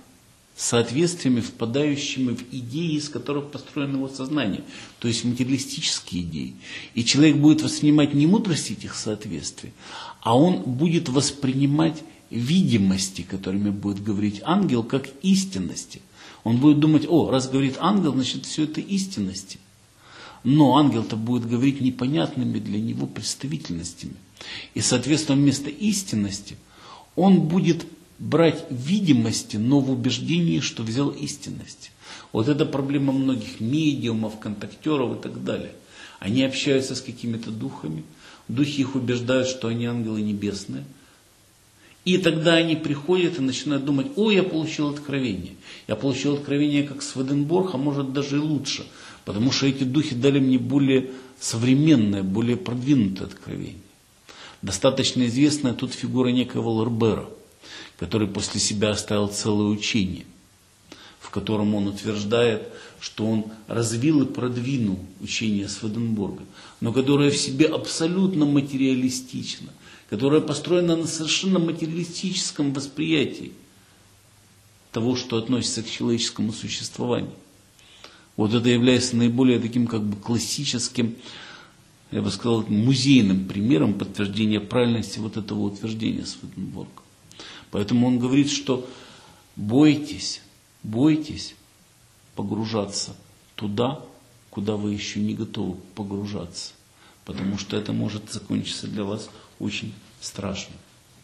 соответствиями, впадающими в идеи, из которых построено его сознание, то есть материалистические идеи. И человек будет воспринимать не мудрость этих соответствий, а он будет воспринимать видимости, которыми будет говорить ангел, как истинности. Он будет думать: о, раз говорит ангел, значит все это истинности. Но ангел-то будет говорить непонятными для него представительностями. И, соответственно, вместо истинности он будет брать видимости, но в убеждении, что взял истинность. Вот это проблема многих медиумов, контактеров и так далее. Они общаются с какими-то духами, духи их убеждают, что они ангелы небесные. И тогда они приходят и начинают думать: о, я получил откровение. Я получил откровение как Сведенборг, а может даже и лучше. Потому что эти духи дали мне более современное, более продвинутое откровение. Достаточно известная тут фигура некого Лорбера, который после себя оставил целое учение, в котором он утверждает, что он развил и продвинул учение Сведенборга, но которое в себе абсолютно материалистично, которое построено на совершенно материалистическом восприятии того, что относится к человеческому существованию. Вот это является наиболее таким как бы классическим, я бы сказал, музейным примером подтверждения правильности вот этого утверждения Сведенборга. Поэтому он говорит, что бойтесь, бойтесь погружаться туда, куда вы еще не готовы погружаться, потому что это может закончиться для вас очень страшно.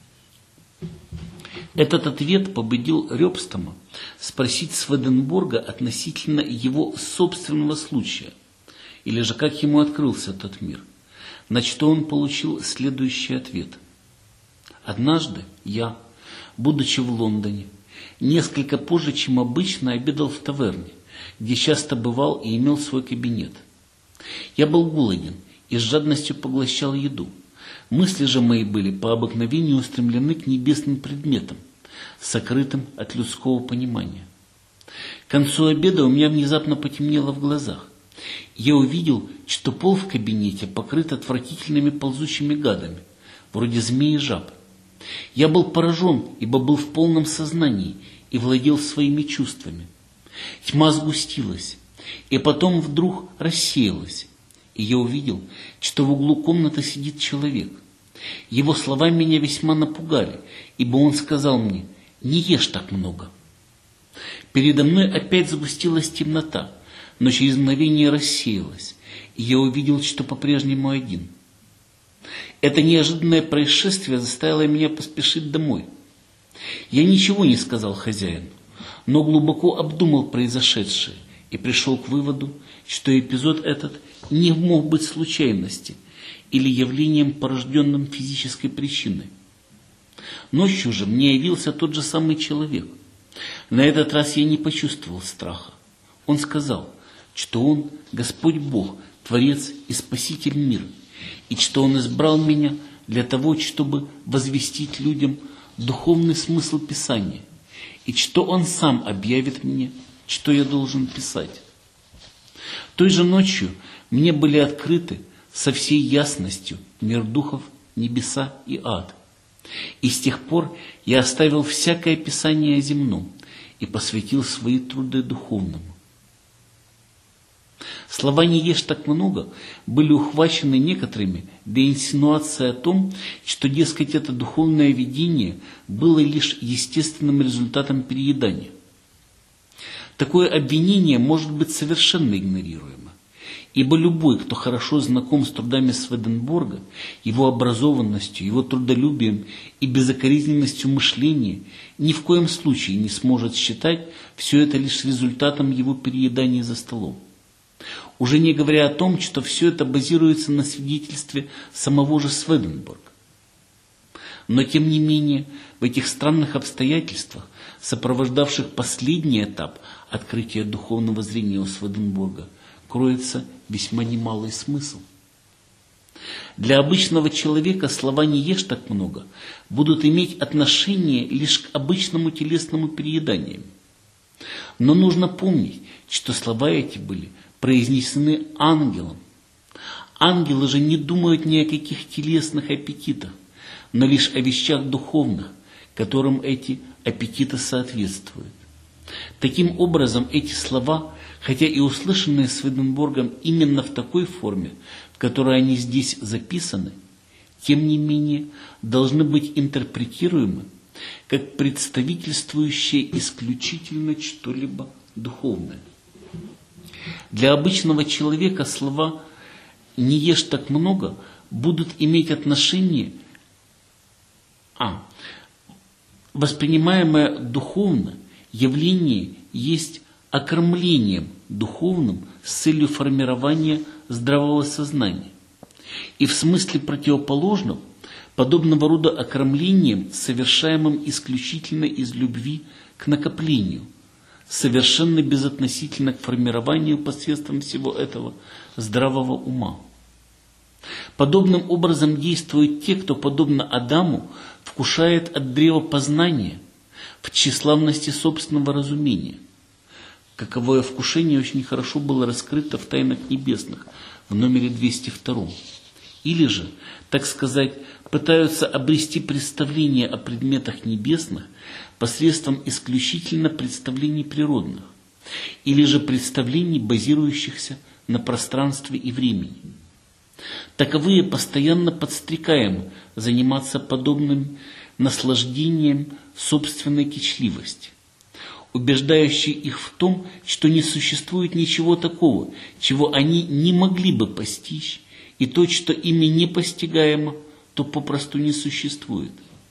Этот ответ побудил Рёбстома спросить Сведенборга относительно его собственного случая, или же как ему открылся этот мир, на что он получил следующий ответ. Однажды я, будучи в Лондоне, несколько позже, чем обычно, обедал в таверне, где часто бывал и имел свой кабинет. Я был голоден и с жадностью поглощал еду. Мысли же мои были по обыкновению устремлены к небесным предметам, сокрытым от людского понимания. К концу обеда у меня внезапно потемнело в глазах. Я увидел, что пол в кабинете покрыт отвратительными ползучими гадами, вроде змей и жаб. Я был поражен, ибо был в полном сознании и владел своими чувствами. Тьма сгустилась, и потом вдруг рассеялась, и я увидел, что в углу комнаты сидит человек. Его слова меня весьма напугали, ибо он сказал мне: «Не ешь так много». Передо мной опять сгустилась темнота, но через мгновение рассеялась, и я увидел, что по-прежнему один. Это неожиданное происшествие заставило меня поспешить домой. Я ничего не сказал хозяину, но глубоко обдумал произошедшее и пришел к выводу, что эпизод этот не мог быть случайностью или явлением, порожденным физической причиной. Ночью же мне явился тот же самый человек. На этот раз я не почувствовал страха. Он сказал, что он Господь Бог, Творец и Спаситель мира, и что он избрал меня для того, чтобы возвестить людям духовный смысл Писания, и что он сам объявит мне, что я должен писать. Той же ночью мне были открыты со всей ясностью мир духов, небеса и ад. И с тех пор я оставил всякое писание о земном и посвятил свои труды духовному. Слова «не ешь так много» были ухвачены некоторыми для инсинуации о том, что, дескать, это духовное видение было лишь естественным результатом переедания. Такое обвинение может быть совершенно игнорируемо, ибо любой, кто хорошо знаком с трудами Сведенборга, его образованностью, его трудолюбием и безукоризненностью мышления, ни в коем случае не сможет считать все это лишь результатом его переедания за столом. Уже не говоря о том, что все это базируется на свидетельстве самого же Сведенборга. Но тем не менее, в этих странных обстоятельствах, сопровождавших последний этап открытия духовного зрения у Сведенборга, кроется весьма немалый смысл. Для обычного человека слова «не ешь так много» будут иметь отношение лишь к обычному телесному перееданию. Но нужно помнить, что слова эти были произнесены ангелом. Ангелы же не думают ни о каких телесных аппетитах, но лишь о вещах духовных, которым эти аппетиты соответствуют. Таким образом, эти слова, хотя и услышанные Сведенборгом именно в такой форме, в которой они здесь записаны, тем не менее должны быть интерпретируемы как представительствующие исключительно что-либо духовное. Для обычного человека слова «не ешь так много» будут иметь отношение, а воспринимаемое духовно явление есть окормлением духовным с целью формирования здравого сознания. И в смысле противоположном, подобного рода окормлением, совершаемым исключительно из любви к накоплению, совершенно безотносительно к формированию посредством всего этого здравого ума. Подобным образом действуют те, кто, подобно Адаму, вкушает от древа познания в тщеславности собственного разумения. Каковое вкушение очень хорошо было раскрыто в «Тайнах небесных» в номере двести два. Или же, так сказать, пытаются обрести представление о предметах небесных посредством исключительно представлений природных, или же представлений, базирующихся на пространстве и времени. Таковые постоянно подстрекаемы заниматься подобным наслаждением собственной кичливости, убеждающий их в том, что не существует ничего такого, чего они не могли бы постичь, и то, что ими не постигаемо, то попросту не существует.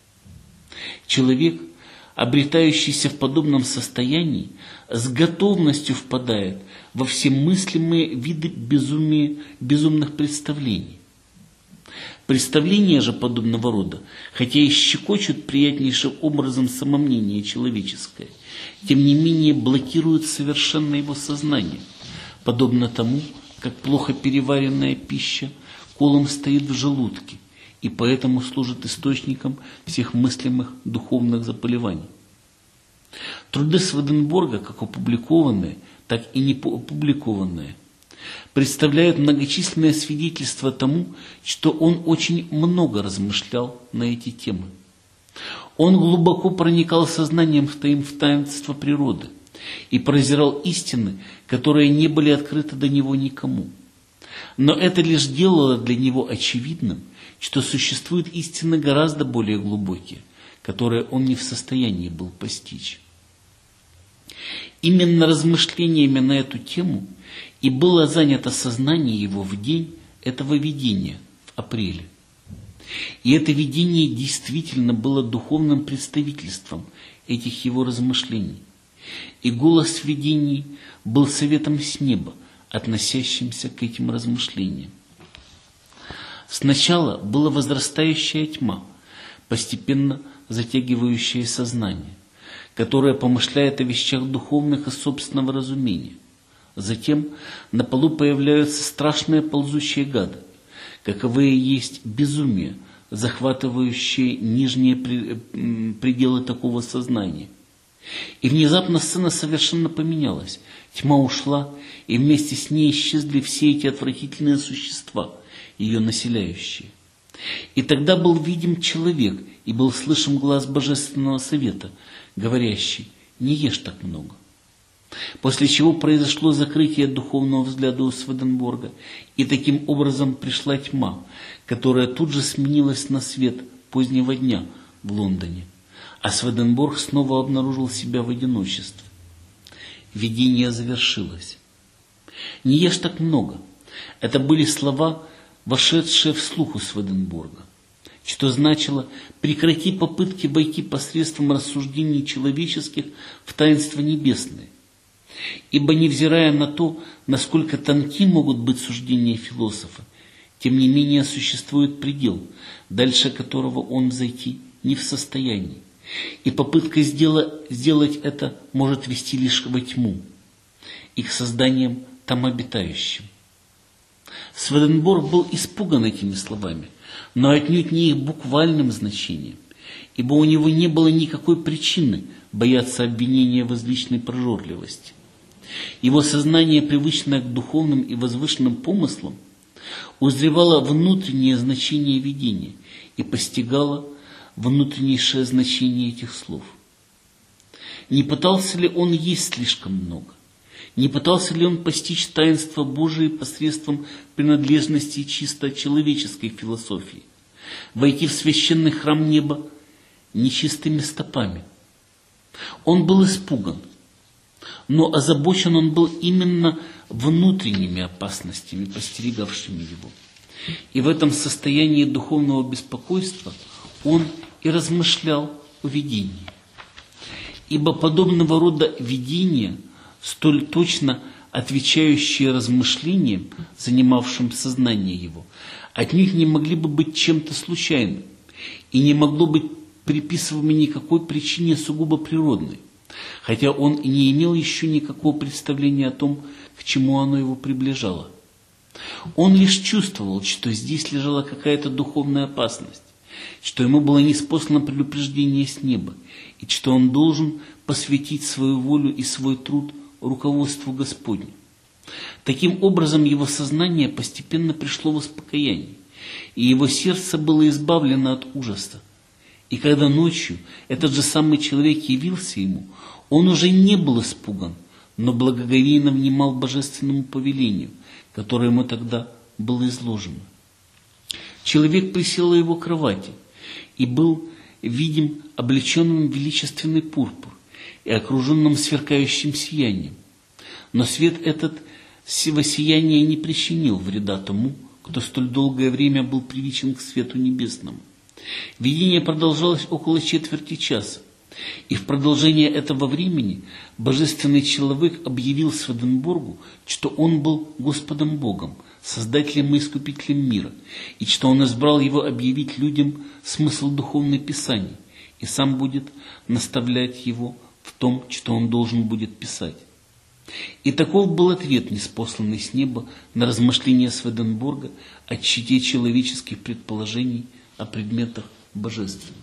Человек, обретающийся в подобном состоянии, с готовностью впадает во все мыслимые виды безумия, безумных представлений. Представления же подобного рода, хотя и щекочут приятнейшим образом самомнение человеческое, тем не менее блокируют совершенно его сознание, подобно тому, как плохо переваренная пища колом стоит в желудке и поэтому служит источником всех мыслимых духовных заболеваний. Труды Сведенборга, как опубликованные, так и не опубликованные, представляют многочисленные свидетельства тому, что он очень много размышлял на эти темы. Он глубоко проникал сознанием в таинство природы и прозирал истины, которые не были открыты до него никому. Но это лишь делало для него очевидным, что существуют истины гораздо более глубокие, которые он не в состоянии был постичь. Именно размышлениями на эту тему и было занято сознание его в день этого видения, в апреле. И это видение действительно было духовным представительством этих его размышлений. И голос видений был советом с неба, относящимся к этим размышлениям. Сначала была возрастающая тьма, постепенно затягивающая сознание, которое помышляет о вещах духовных из собственного разумения. Затем на полу появляются страшные ползущие гады, каковые есть безумие, захватывающие нижние пределы такого сознания. И внезапно сцена совершенно поменялась. Тьма ушла, и вместе с ней исчезли все эти отвратительные существа, ее населяющие. И тогда был видим человек, и был слышен глас Божественного Совета, говорящий: «Не ешь так много». После чего произошло закрытие духовного взгляда у Сведенборга, и таким образом пришла тьма, которая тут же сменилась на свет позднего дня в Лондоне, а Сведенборг снова обнаружил себя в одиночестве. Видение завершилось. «Не ешь так много» — это были слова, вошедшие в слух у Сведенборга, что значило: прекрати попытки войти посредством рассуждений человеческих в таинство небесное. Ибо, невзирая на то, насколько тонки могут быть суждения философа, тем не менее существует предел, дальше которого он зайти не в состоянии, и попытка сделать, сделать это может вести лишь во тьму, и к созданиям там обитающим. Сведенборг был испуган этими словами, но отнюдь не их буквальным значением, ибо у него не было никакой причины бояться обвинения в излишней прожорливости. Его сознание, привычное к духовным и возвышенным помыслам, узревало внутреннее значение видения и постигало внутреннейшее значение этих слов. Не пытался ли он есть слишком много? Не пытался ли он постичь таинство Божие посредством принадлежности чисто человеческой философии? Войти в священный храм неба нечистыми стопами? Он был испуган, но озабочен он был именно внутренними опасностями, постерегавшими его. И в этом состоянии духовного беспокойства он и размышлял о видении. Ибо подобного рода видения, столь точно отвечающие размышлениям, занимавшим сознание его, отнюдь не могли бы быть чем-то случайным, и не могло быть приписываемо никакой причине сугубо природной, хотя он и не имел еще никакого представления о том, к чему оно его приближало. Он лишь чувствовал, что здесь лежала какая-то духовная опасность, что ему было ниспослано предупреждение с неба, и что он должен посвятить свою волю и свой труд руководству Господню. Таким образом, его сознание постепенно пришло в успокоение, и его сердце было избавлено от ужаса. И когда ночью этот же самый человек явился ему, он уже не был испуган, но благоговейно внимал божественному повелению, которое ему тогда было изложено. Человек присел у его кровати и был видим облеченным в величественный пурпур и окруженным сверкающим сиянием. Но свет этот сияния не причинил вреда тому, кто столь долгое время был привычен к свету небесному. Видение продолжалось около четверти часа, и в продолжение этого времени божественный человек объявил Сведенборгу, что он был Господом Богом, Создателем и Искупителем мира, и что он избрал его объявить людям смысл духовных писаний, и сам будет наставлять его в том, что он должен будет писать. И таков был ответ, ниспосланный с неба на размышления Сведенборга о тщете человеческих предположений о предметах божественных.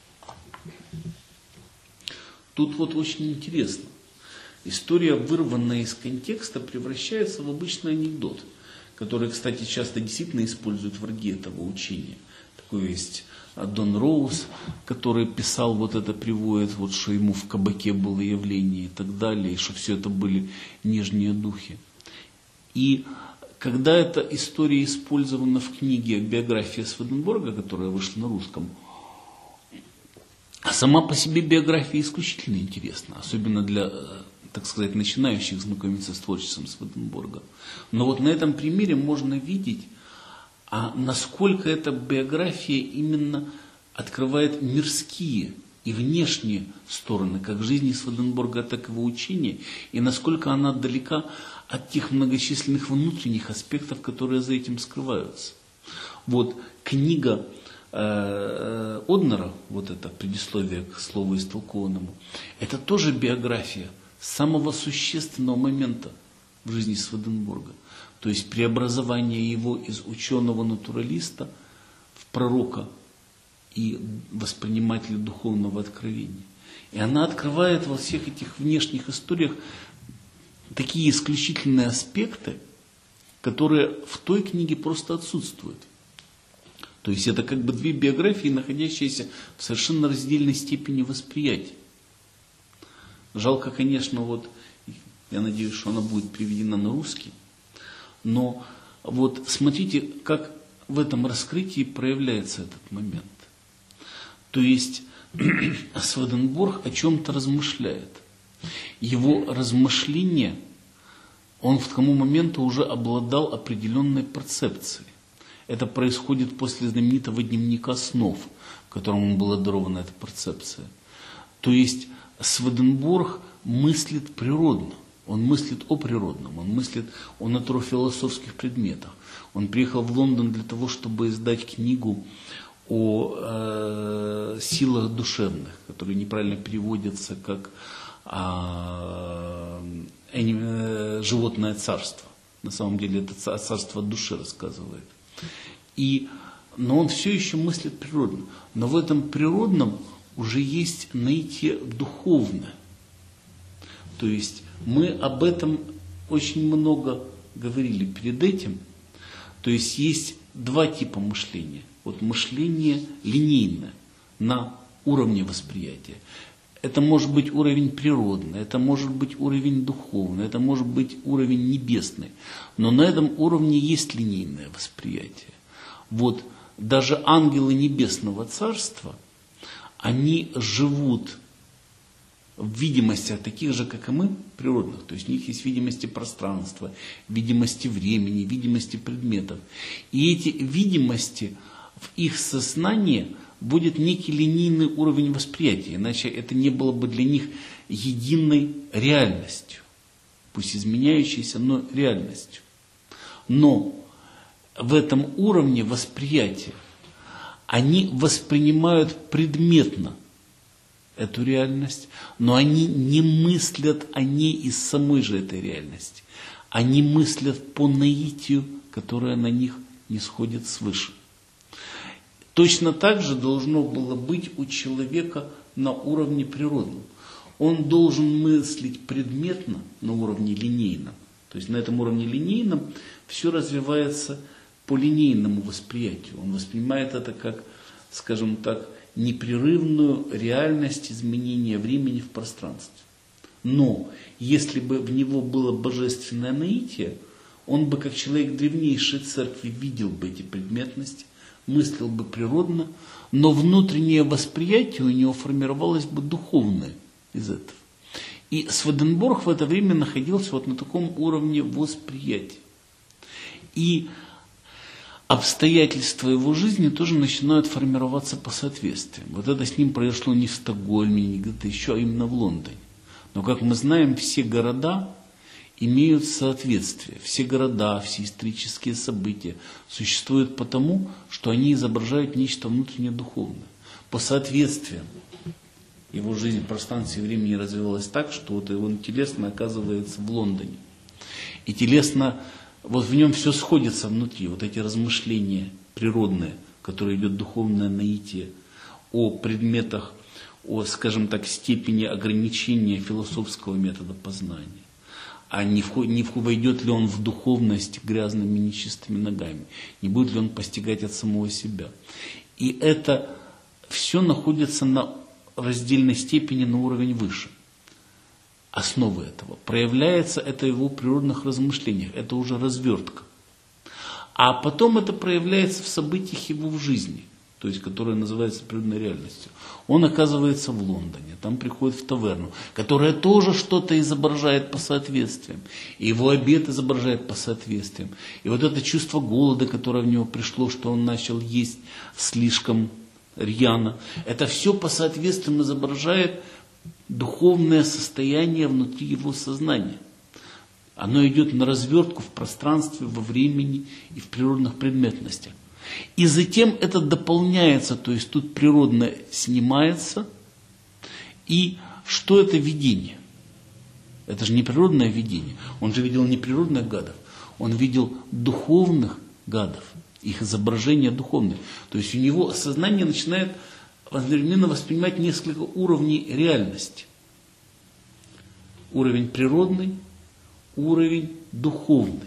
Тут вот очень интересно. История, вырванная из контекста, превращается в обычный анекдот, который, кстати, часто действительно используют враги этого учения. Такой есть Дон Роуз, который писал, вот это приводит, вот, что ему в кабаке было явление и так далее, и что все это были нижние духи. И когда эта история использована в книге «Биография Сведенборга», которая вышла на русском, сама по себе биография исключительно интересна, особенно для, так сказать, начинающих знакомиться с творчеством Сведенборга. Но вот на этом примере можно видеть, а насколько эта биография именно открывает мирские и внешние стороны как жизни Сведенборга, так и его учения, и насколько она далека от тех многочисленных внутренних аспектов, которые за этим скрываются. Вот книга э, Однера, вот это предисловие к слову истолкованному, это тоже биография самого существенного момента в жизни Сведенборга. То есть преобразование его из ученого-натуралиста в пророка и воспринимателя духовного откровения. И она открывает во всех этих внешних историях такие исключительные аспекты, которые в той книге просто отсутствуют. То есть это как бы две биографии, находящиеся в совершенно раздельной степени восприятия. Жалко, конечно, вот, я надеюсь, что она будет переведена на русский, но вот смотрите, как в этом раскрытии проявляется этот момент. То есть Сведенборг о чем-то размышляет. Его размышления, он к тому моменту уже обладал определенной перцепцией. Это происходит после знаменитого дневника снов, которому была дарована эта перцепция. То есть Сведенборг мыслит природно. Он мыслит о природном, он мыслит о натурофилософских предметах. Он приехал в Лондон для того, чтобы издать книгу о э, силах душевных, которые неправильно переводятся как э, э, животное царство. На самом деле это царство души рассказывает. И, но он все еще мыслит природно. Но в этом природном уже есть наитие духовное. То есть мы об этом очень много говорили перед этим. То есть есть два типа мышления. Вот мышление линейное, на уровне восприятия. Это может быть уровень природный, это может быть уровень духовный, это может быть уровень небесный. Но на этом уровне есть линейное восприятие. Вот даже ангелы Небесного Царства, они живут в видимостях таких же, как и мы, природных. То есть у них есть видимости пространства, видимости времени, видимости предметов. И эти видимости в их сознании будет некий линейный уровень восприятия, иначе это не было бы для них единой реальностью, пусть изменяющейся, но реальностью. Но в этом уровне восприятия они воспринимают предметно эту реальность, но они не мыслят о ней из самой же этой реальности. Они мыслят по наитию, которое на них нисходит свыше. Точно так же должно было быть у человека на уровне природном. Он должен мыслить предметно на уровне линейном. То есть на этом уровне линейном все развивается по линейному восприятию. Он воспринимает это как, скажем так, непрерывную реальность изменения времени в пространстве. Но если бы в него было божественное наитие, он бы, как человек древнейшей церкви, видел бы эти предметности, мыслил бы природно, но внутреннее восприятие у него формировалось бы духовное из этого. И Сведенборг в это время находился вот на таком уровне восприятия. И обстоятельства его жизни тоже начинают формироваться по соответствиям. Вот это с ним произошло не в Стокгольме, не где-то еще, а именно в Лондоне. Но, как мы знаем, все города имеют соответствие. Все города, все исторические события существуют потому, что они изображают нечто внутреннее духовное. По соответствиям его жизнь в пространстве и времени развивалась так, что вот он телесно оказывается в Лондоне. И телесно, вот в нем все сходится внутри, вот эти размышления природные, которые идет духовное наитие о предметах, о, скажем так, степени ограничения философского метода познания. А не, вход, не войдет ли он в духовность грязными нечистыми ногами, не будет ли он постигать от самого себя. И это все находится на раздельной степени на уровень выше. Основы этого. Проявляется это в его природных размышлениях, это уже развертка. А потом это проявляется в событиях его в жизни, то есть, которая называется природной реальностью. Он оказывается в Лондоне, там приходит в таверну, которая тоже что-то изображает по соответствиям. И его обед изображает по соответствиям. И вот это чувство голода, которое в него пришло, что он начал есть слишком рьяно, это все по соответствиям изображает духовное состояние внутри его сознания. Оно идет на развертку в пространстве, во времени и в природных предметностях. И затем это дополняется, то есть тут природное снимается. И что это видение? Это же не природное видение. Он же видел не природных гадов, он видел духовных гадов, их изображение духовное. То есть у него сознание начинает одновременно воспринимать несколько уровней реальности. Уровень природный, уровень духовный.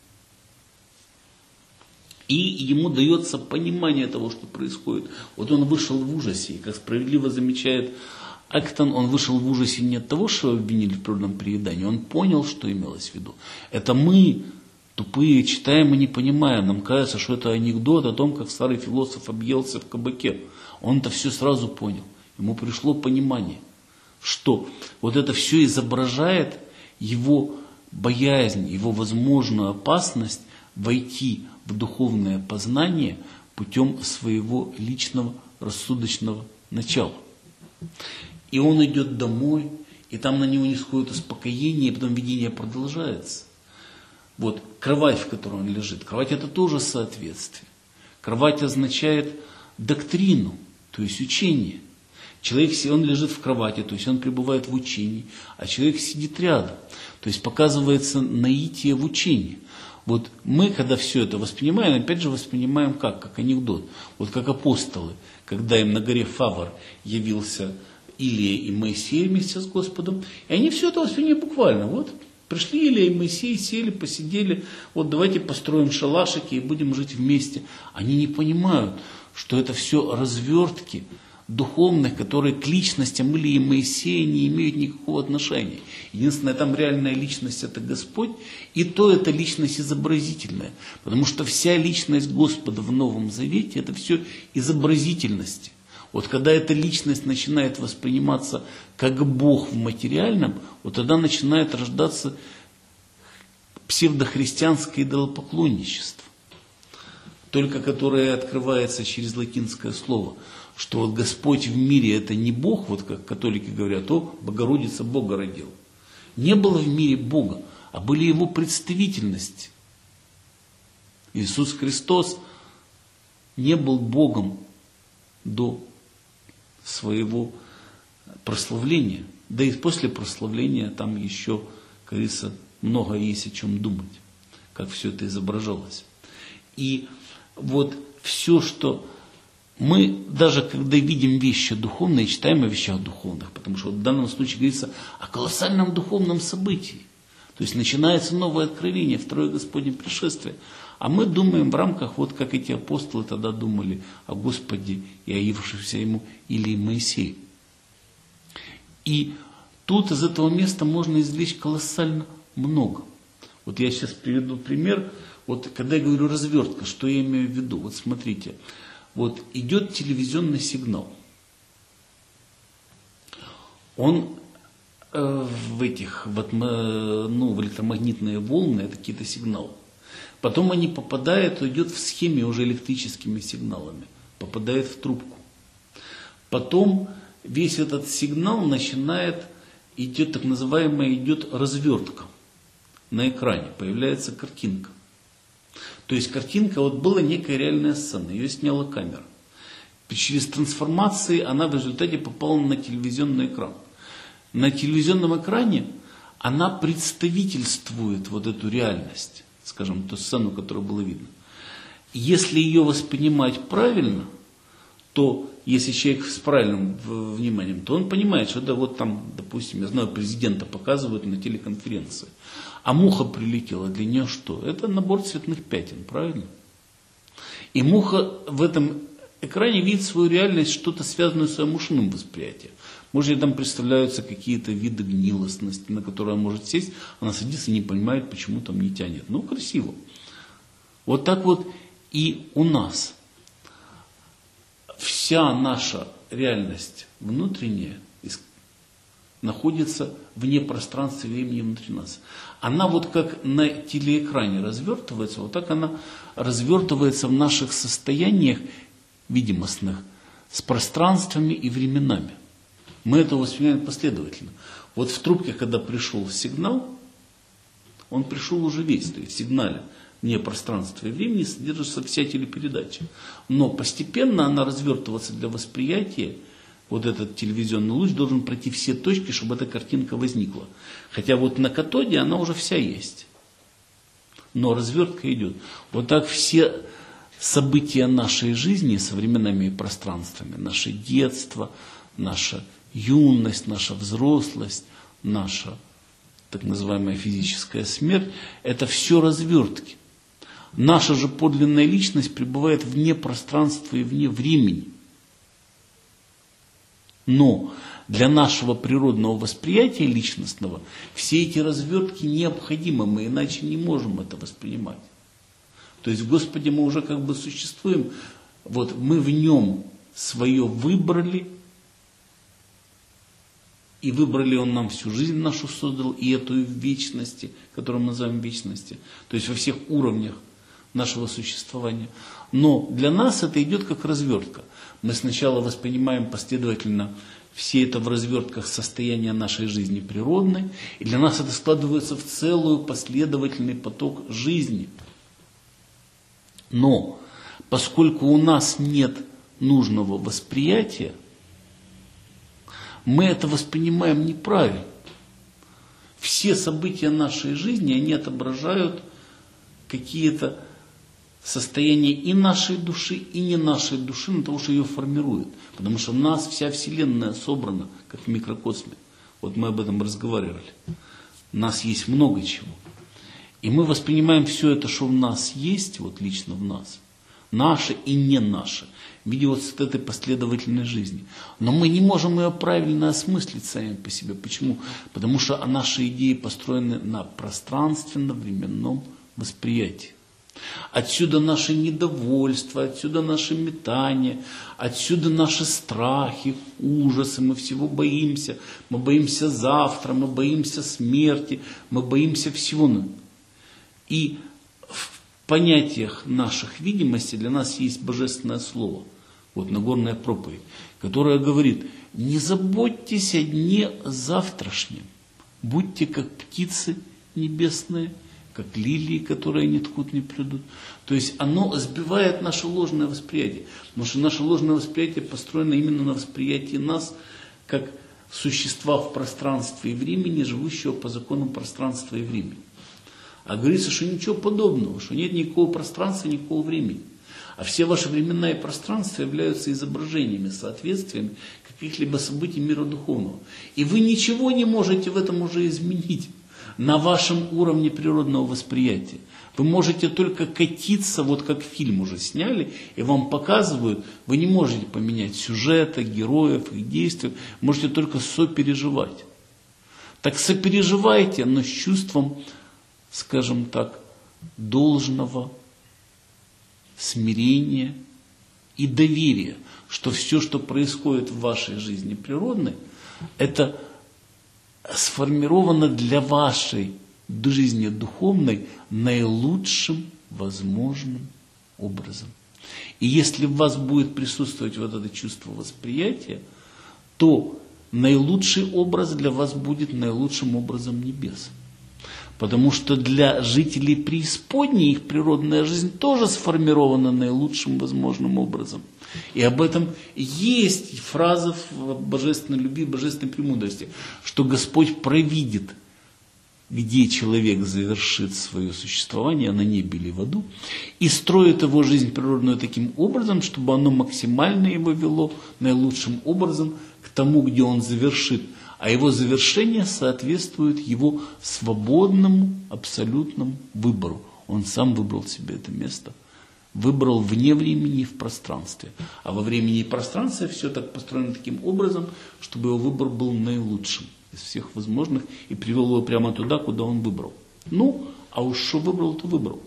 И ему дается понимание того, что происходит. Вот он вышел в ужасе, и как справедливо замечает Актон, он вышел в ужасе не от того, что его обвинили в природном переедании, он понял, что имелось в виду. Это мы, тупые, читаем и не понимаем. Нам кажется, что это анекдот о том, как старый философ объелся в кабаке. Он это все сразу понял. Ему пришло понимание, что вот это все изображает его боязнь, его возможную опасность войти в духовное познание путем своего личного рассудочного начала. И он идет домой, и там на него не сходит успокоение, и потом видение продолжается. Вот кровать, в которой он лежит. Кровать — это тоже соответствие. Кровать означает доктрину, то есть учение. Человек, он лежит в кровати, то есть он пребывает в учении, а человек сидит рядом. То есть показывается наитие в учении. Вот мы, когда все это воспринимаем, опять же воспринимаем как? Как анекдот. Вот как апостолы, когда им на горе Фавор явился Илия и Моисей вместе с Господом, и они все это восприняли буквально. Вот пришли Илия и Моисей, сели, посидели, вот давайте построим шалашики и будем жить вместе. Они не понимают, что это все развертки духовных, которые к личностям Илии и Моисея не имеют никакого отношения. Единственное, там реальная личность – это Господь, и то это личность изобразительная. Потому что вся личность Господа в Новом Завете – это все изобразительности. Вот когда эта личность начинает восприниматься как Бог в материальном, вот тогда начинает рождаться псевдохристианское идолопоклонничество, только которое открывается через латинское слово, что вот Господь в мире это не Бог, вот как католики говорят, о, Богородица Бога родила. Не было в мире Бога, а были Его представительности. Иисус Христос не был Богом до своего прославления, да и после прославления там еще, как говорится, много есть о чем думать, как все это изображалось. И вот все, что мы, даже когда видим вещи духовные, читаем о вещах духовных, потому что вот в данном случае говорится о колоссальном духовном событии. То есть начинается новое откровение, второе Господне пришествие. А мы думаем в рамках, вот как эти апостолы тогда думали о Господе и о явившемся Ему Илии и Моисее. И тут из этого места можно извлечь колоссально много. Вот я сейчас приведу пример. Вот когда я говорю развертка, что я имею в виду? Вот смотрите, вот идет телевизионный сигнал. Он э, в этих, вот, ну, в электромагнитные волны, это какие-то сигналы. Потом они попадают, идет в схеме уже электрическими сигналами, попадает в трубку. Потом весь этот сигнал начинает, идет так называемая, идет развертка. На экране появляется картинка. То есть картинка, вот была некая реальная сцена, ее сняла камера. Через трансформации она в результате попала на телевизионный экран. На телевизионном экране она представительствует вот эту реальность, скажем, ту сцену, которую было видно. Если ее воспринимать правильно, то если человек с правильным вниманием, то он понимает, что да, вот там, допустим, я знаю, президента показывают на телеконференции, а муха прилетела, для нее что? Это набор цветных пятен, правильно? И муха в этом экране видит свою реальность, что-то связанное с своим ушным восприятием. Может, ей там представляются какие-то виды гнилостности, на которые она может сесть, она садится и не понимает, почему там не тянет. Ну, красиво. Вот так вот и у нас. Вся наша реальность внутренняя находится вне пространства и времени внутри нас. Она вот как на телеэкране развертывается, вот так она развертывается в наших состояниях видимостных с пространствами и временами. Мы это воспринимаем последовательно. Вот в трубке, когда пришел сигнал, он пришел уже весь, то есть в сигнале вне пространства и времени содержится вся телепередача. Но постепенно она развертывается для восприятия, вот этот телевизионный луч должен пройти все точки, чтобы эта картинка возникла. Хотя вот на катоде она уже вся есть. Но развертка идет. Вот так все события нашей жизни со временами и пространствами, наше детство, наша юность, наша взрослость, наша так называемая физическая смерть, это все развертки. Наша же подлинная личность пребывает вне пространства и вне времени. Но для нашего природного восприятия личностного все эти развертки необходимы, мы иначе не можем это воспринимать. То есть в Господе мы уже как бы существуем, вот мы в Нем свое выбрали, и выбрали Он нам всю жизнь нашу создал, и эту в вечности, которую мы называем вечности, то есть во всех уровнях нашего существования. Но для нас это идет как развертка. Мы сначала воспринимаем последовательно все это в развертках состояния нашей жизни природной, и для нас это складывается в целую последовательный поток жизни. Но поскольку у нас нет нужного восприятия, мы это воспринимаем неправильно. Все события нашей жизни, они отображают какие-то состояние и нашей души, и не нашей души, но того, что ее формирует. Потому что у нас вся Вселенная собрана, как в микрокосме. Вот мы об этом разговаривали. У нас есть много чего. И мы воспринимаем все это, что в нас есть, вот лично в нас, наше и не наше, в виде вот этой последовательной жизни. Но мы не можем ее правильно осмыслить сами по себе. Почему? Потому что наши идеи построены на пространственно-временном восприятии. Отсюда наше недовольство, отсюда наше метание, отсюда наши страхи, ужасы, мы всего боимся. Мы боимся завтра, мы боимся смерти, мы боимся всего. И в понятиях наших видимости для нас есть божественное слово, вот Нагорная проповедь, которая говорит: не заботьтесь о дне завтрашнем, будьте как птицы небесные, как лилии, которые не ткут, не придут. То есть оно сбивает наше ложное восприятие. Потому что наше ложное восприятие построено именно на восприятии нас, как существа в пространстве и времени, живущего по законам пространства и времени. А говорится, что ничего подобного, что нет никакого пространства, никакого времени. А все ваши времена и пространства являются изображениями, соответствиями каких-либо событий мира духовного. И вы ничего не можете в этом уже изменить на вашем уровне природного восприятия. Вы можете только катиться, вот как фильм уже сняли, и вам показывают, вы не можете поменять сюжета, героев, их действий, можете только сопереживать. Так сопереживайте, но с чувством, скажем так, должного смирения и доверия, что все, что происходит в вашей жизни природной, это сформировано для вашей жизни духовной наилучшим возможным образом. И если в вас будет присутствовать вот это чувство восприятия, то наилучший образ для вас будет наилучшим образом небес. Потому что для жителей преисподней их природная жизнь тоже сформирована наилучшим возможным образом. И об этом есть фраза в божественной любви, божественной премудрости, что Господь провидит, где человек завершит свое существование на небе или в аду, и строит его жизнь природную таким образом, чтобы оно максимально его вело наилучшим образом к тому, где он завершит. А его завершение соответствует его свободному, абсолютному выбору. Он сам выбрал себе это место. Выбрал вне времени и в пространстве. А во времени и пространстве все так построено таким образом, чтобы его выбор был наилучшим из всех возможных и привел его прямо туда, куда он выбрал. Ну, а уж что выбрал, то выбрал.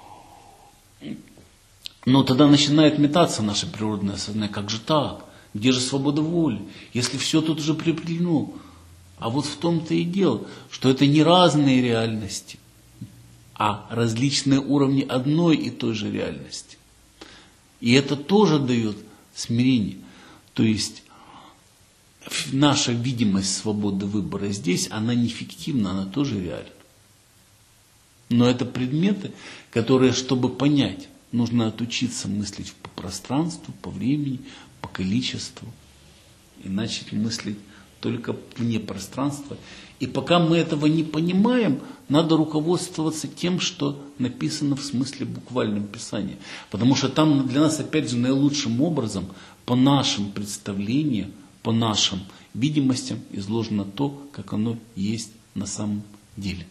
Но тогда начинает метаться наше природное сознание. Как же так? Где же свобода воли? Если все тут уже предопределено. А вот в том-то и дело, что это не разные реальности, а различные уровни одной и той же реальности. И это тоже дает смирение. То есть наша видимость свободы выбора здесь, она не фиктивна, она тоже реальна. Но это предметы, которые, чтобы понять, нужно отучиться мыслить по пространству, по времени, по количеству. И начать мыслить только вне пространства. И пока мы этого не понимаем, надо руководствоваться тем, что написано в смысле буквальном Писании. Потому что там для нас, опять же, наилучшим образом, по нашим представлениям, по нашим видимостям, изложено то, как оно есть на самом деле.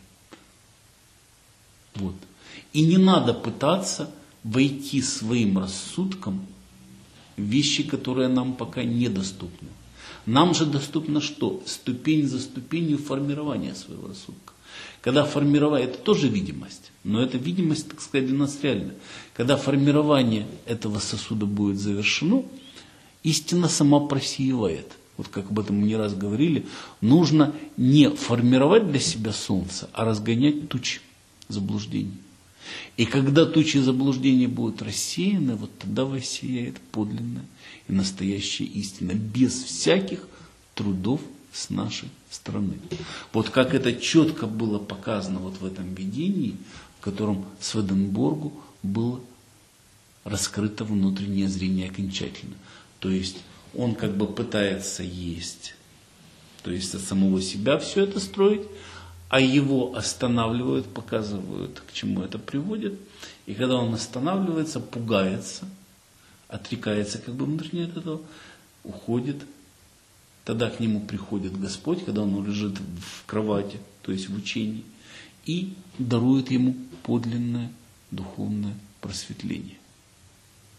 Вот. И не надо пытаться войти своим рассудком в вещи, которые нам пока недоступны. Нам же доступно что? Ступень за ступенью формирования своего рассудка. Когда формирование, это тоже видимость, но эта видимость, так сказать, для нас реальна. Когда формирование этого сосуда будет завершено, истина сама просеивает. Вот как об этом мы не раз говорили, нужно не формировать для себя солнце, а разгонять тучи заблуждений. И когда тучи заблуждений будут рассеяны, вот тогда воссияет подлинная и настоящая истина, без всяких трудов с нашей стороны. Вот как это четко было показано вот в этом видении, в котором Сведенборгу было раскрыто внутреннее зрение окончательно. То есть он как бы пытается есть, то есть от самого себя все это строить, а его останавливают, показывают, к чему это приводит. И когда он останавливается, пугается, отрекается как бы внутренне от этого, уходит. Тогда к нему приходит Господь, когда он лежит в кровати, то есть в учении, и дарует ему подлинное духовное просветление.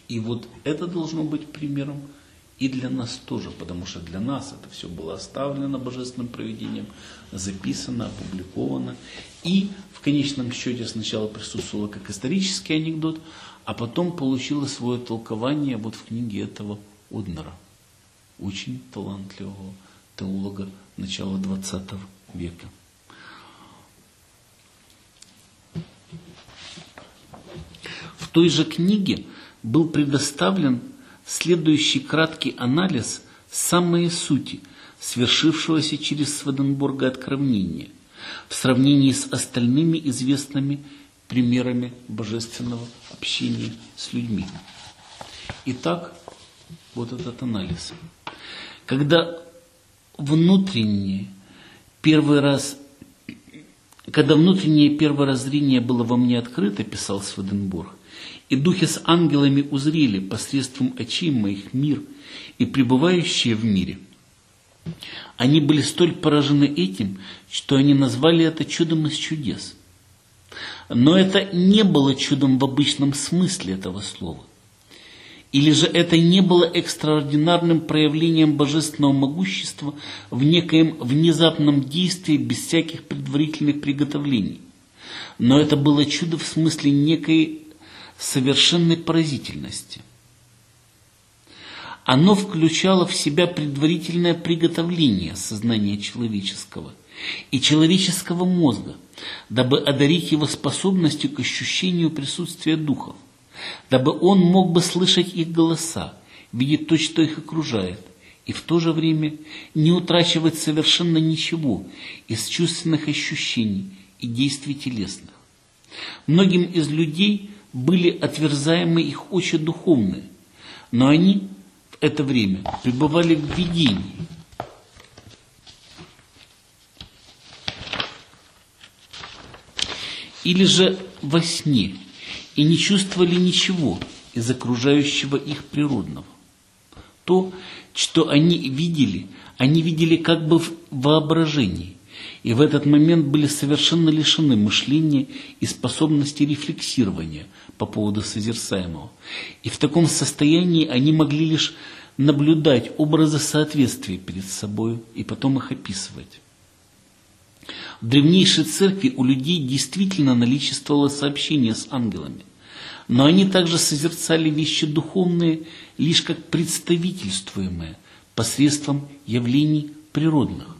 И вот это должно быть примером и для нас тоже, потому что для нас это все было оставлено божественным провидением, записано, опубликовано. И в конечном счете сначала присутствовало как исторический анекдот, а потом получило свое толкование вот в книге этого Однера, очень талантливого теолога начала двадцатого века. В той же книге был предоставлен следующий краткий анализ самой сути свершившегося через Сведенборга откровения в сравнении с остальными известными примерами божественного общения с людьми. Итак, вот этот анализ. Когда внутреннее первый раз, когда внутреннее первораззрение было во мне открыто, писал Сведенборг, и духи с ангелами узрели посредством очей моих мир и пребывающие в мире, они были столь поражены этим, что они назвали это чудом из чудес. Но это не было чудом в обычном смысле этого слова. Или же это не было экстраординарным проявлением божественного могущества в некоем внезапном действии без всяких предварительных приготовлений. Но это было чудо в смысле некой совершенной поразительности. Оно включало в себя предварительное приготовление сознания человеческого и человеческого мозга, дабы одарить его способностью к ощущению присутствия духов, дабы он мог бы слышать их голоса, видеть то, что их окружает, и в то же время не утрачивать совершенно ничего из чувственных ощущений и действий телесных. Многим из людей были отверзаемы их очи духовные, но они в это время пребывали в видении. Или же во сне, и не чувствовали ничего из окружающего их природного. То, что они видели, они видели как бы в воображении, и в этот момент были совершенно лишены мышления и способности рефлексирования по поводу созерцаемого. И в таком состоянии они могли лишь наблюдать образы соответствия перед собой и потом их описывать. В древнейшей церкви у людей действительно наличествовало сообщение с ангелами, но они также созерцали вещи духовные лишь как представительствуемые посредством явлений природных.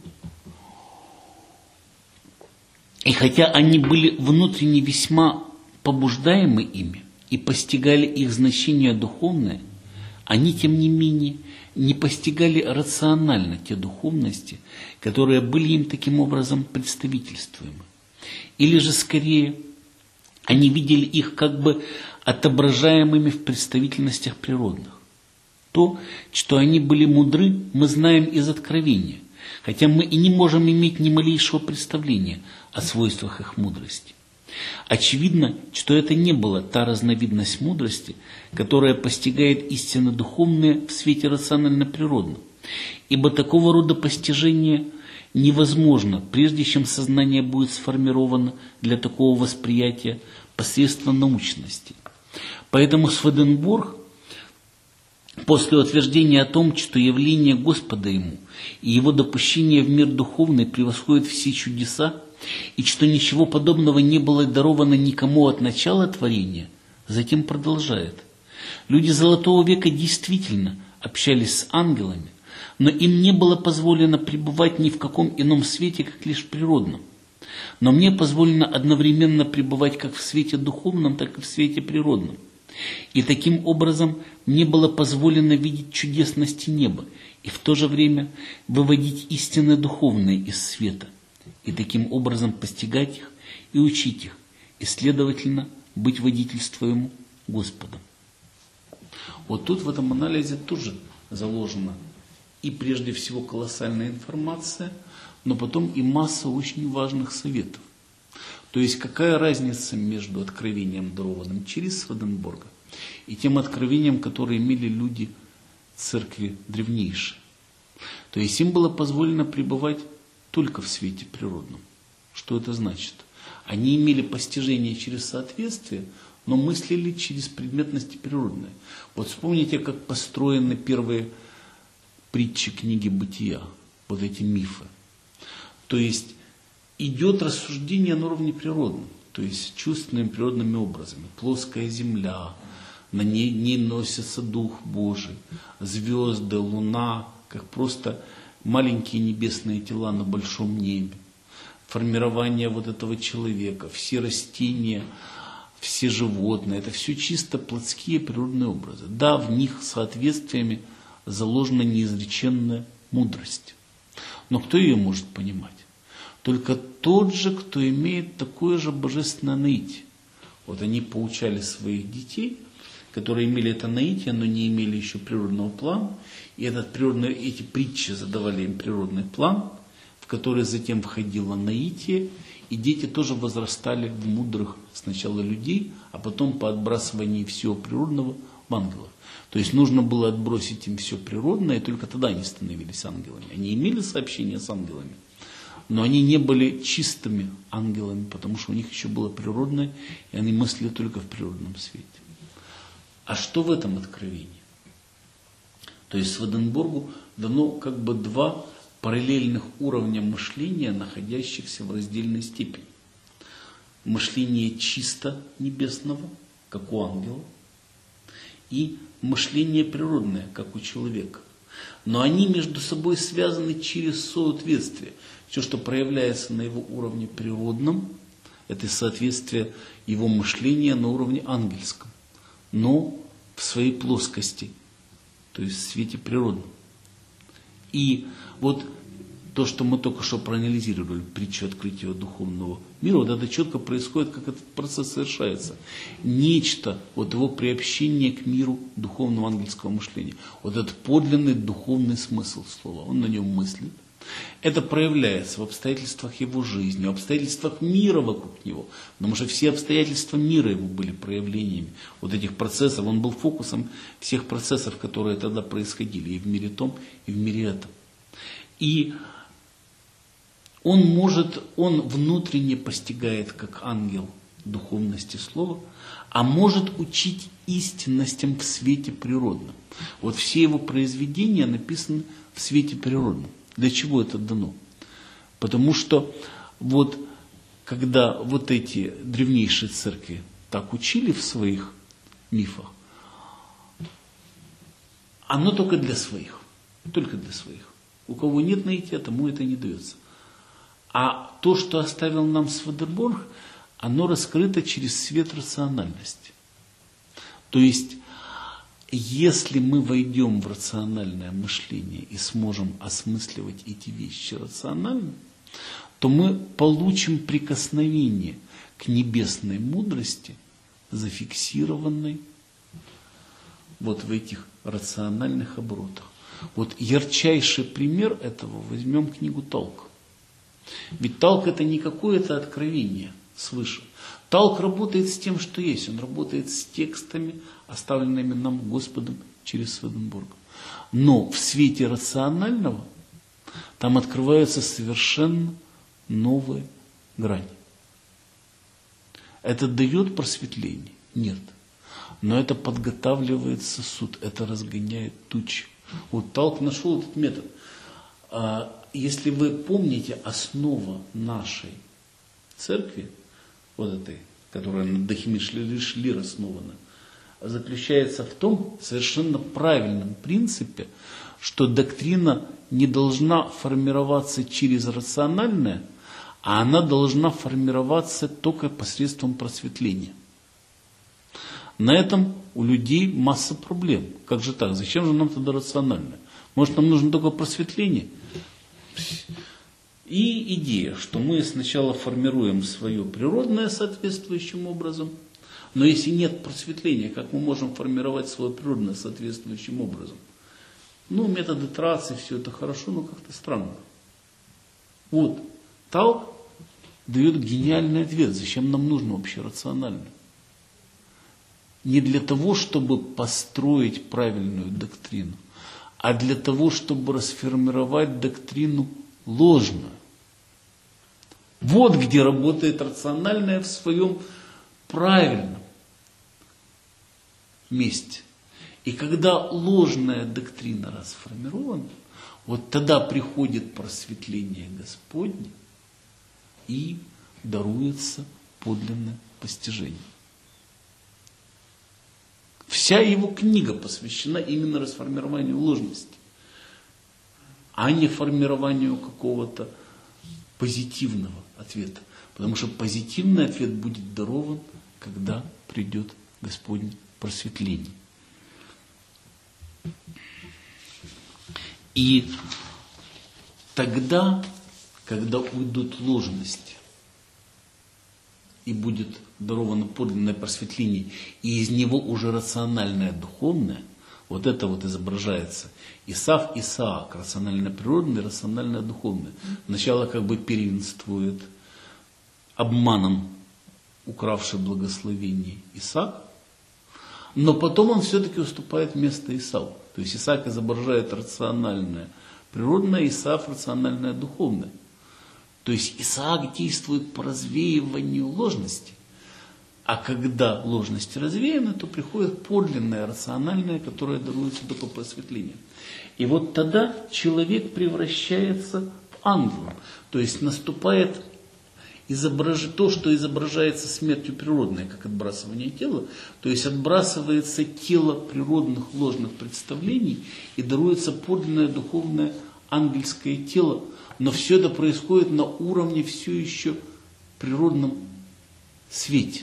И хотя они были внутренне весьма побуждаемы ими и постигали их значение духовное, они, тем не менее, не постигали рационально те духовности, которые были им таким образом представительствуемы. Или же, скорее, они видели их как бы отображаемыми в представительностях природных. То, что они были мудры, мы знаем из Откровения, хотя мы и не можем иметь ни малейшего представления о свойствах их мудрости. Очевидно, что это не была та разновидность мудрости, которая постигает истины духовные в свете рационально-природном, ибо такого рода постижение невозможно, прежде чем сознание будет сформировано для такого восприятия посредством научности. Поэтому Сведенборг, после утверждения о том, что явление Господа ему и его допущение в мир духовный превосходит все чудеса, и что ничего подобного не было даровано никому от начала творения, затем продолжает. Люди Золотого века действительно общались с ангелами, но им не было позволено пребывать ни в каком ином свете, как лишь природном. Но мне позволено одновременно пребывать как в свете духовном, так и в свете природном. И таким образом мне было позволено видеть чудесности неба и в то же время выводить истины духовные из света, и таким образом постигать их и учить их, и, следовательно, быть водительствуемым Господом. Вот тут в этом анализе тоже заложена и прежде всего колоссальная информация, но потом и масса очень важных советов. То есть какая разница между откровением, дарованным через Сведенборга, и тем откровением, которое имели люди церкви древнейшей. То есть им было позволено пребывать только в свете природном. Что это значит? Они имели постижение через соответствие, но мыслили через предметности природные. Вот вспомните, как построены первые притчи книги Бытия, вот эти мифы. То есть идет рассуждение на уровне природном, то есть чувственными природными образами. Плоская земля, на ней, ней носится Дух Божий, звезды, луна, как просто маленькие небесные тела на большом небе. Формирование вот этого человека, все растения, все животные, это все чисто плотские природные образы. Да, в них соответствиями заложена неизреченная мудрость. Но кто ее может понимать? Только тот же, кто имеет такое же божественное наитие. Вот они поучали своих детей, которые имели это наитие, но не имели еще природного плана. И этот природный, эти притчи задавали им природный план, в который затем входило наитие. И дети тоже возрастали в мудрых сначала людей, а потом по отбрасыванию всего природного в ангелов. То есть нужно было отбросить им все природное, и только тогда они становились ангелами. Они имели сообщение с ангелами, но они не были чистыми ангелами, потому что у них еще было природное, и они мыслили только в природном свете. А что в этом откровении? То есть Сведенборгу дано как бы два параллельных уровня мышления, находящихся в раздельной степени. Мышление чисто небесного, как у ангела, и мышление природное, как у человека. Но они между собой связаны через соответствие. Все, что проявляется на его уровне природном, это соответствие его мышления на уровне ангельском, но в своей плоскости, то есть в свете природном. И вот то, что мы только что проанализировали, притчу открытия духовного мира, вот это четко происходит, как этот процесс совершается. Нечто от его приобщения к миру духовного ангельского мышления. Вот этот подлинный духовный смысл слова, он на нем мыслит. Это проявляется в обстоятельствах его жизни, в обстоятельствах мира вокруг него. Потому что все обстоятельства мира его были проявлениями вот этих процессов. Он был фокусом всех процессов, которые тогда происходили и в мире том, и в мире этом. И он может, он внутренне постигает, как ангел, духовности слова, а может учить истинностям в свете природном. Вот все его произведения написаны в свете природном. Для чего это дано? Потому что вот когда вот эти древнейшие церкви так учили в своих мифах, оно только для своих, только для своих. У кого нет наития, тому это не дается. А то, что оставил нам Сведенборг, оно раскрыто через свет рациональности. То есть, если мы войдем в рациональное мышление и сможем осмысливать эти вещи рационально, то мы получим прикосновение к небесной мудрости, зафиксированной вот в этих рациональных оборотах. Вот ярчайший пример этого возьмем книгу Талк. Ведь Талк это не какое-то откровение свыше. Талк работает с тем, что есть. Он работает с текстами, оставленными нам Господом через Сведенборга. Но в свете рационального там открываются совершенно новые грани. Это дает просветление? Нет. Но это подготавливает сосуд, это разгоняет тучи. Вот Талк нашел этот метод. Если вы помните, основа нашей церкви, вот этой, которая на Дахими Шлир основана, заключается в том совершенно правильном принципе, что доктрина не должна формироваться через рациональное, а она должна формироваться только посредством просветления. На этом у людей масса проблем. Как же так? Зачем же нам тогда рациональное? Может, нам нужно только просветление? И идея, что мы сначала формируем свое природное соответствующим образом, но если нет просветления, как мы можем формировать свое природное соответствующим образом? Ну, методы трации, все это хорошо, но как-то странно. Вот, Талк дает гениальный ответ, зачем нам нужно вообще рационально. Не для того, чтобы построить правильную доктрину, а для того, чтобы расформировать доктрину ложную. Вот где работает рациональное в своем правильном месте. И когда ложная доктрина расформирована, вот тогда приходит просветление Господне и даруется подлинное постижение. Вся его книга посвящена именно расформированию ложности, а не формированию какого-то позитивного ответа. Потому что позитивный ответ будет дарован, когда придет Господне просветление. И тогда, когда уйдут ложности, и будет даровано подлинное просветление, и из него уже рациональное духовное, вот это вот изображается. Исав, Исаак, рациональное природное, рациональное духовное. Сначала как бы первенствует обманом укравший благословение Исаак, но потом он все-таки уступает место Исаву. То есть Исаак изображает рациональное природное, Исав рациональное духовное. То есть Исаак действует по развеиванию ложности. А когда ложность развеяна, то приходит подлинное, рациональное, которое даруется только просветлением. И вот тогда человек превращается в ангела. То есть наступает изображ... то, что изображается смертью природной, как отбрасывание тела. То есть отбрасывается тело природных ложных представлений и даруется подлинное духовное ангельское тело. Но все это происходит на уровне все еще природном свете.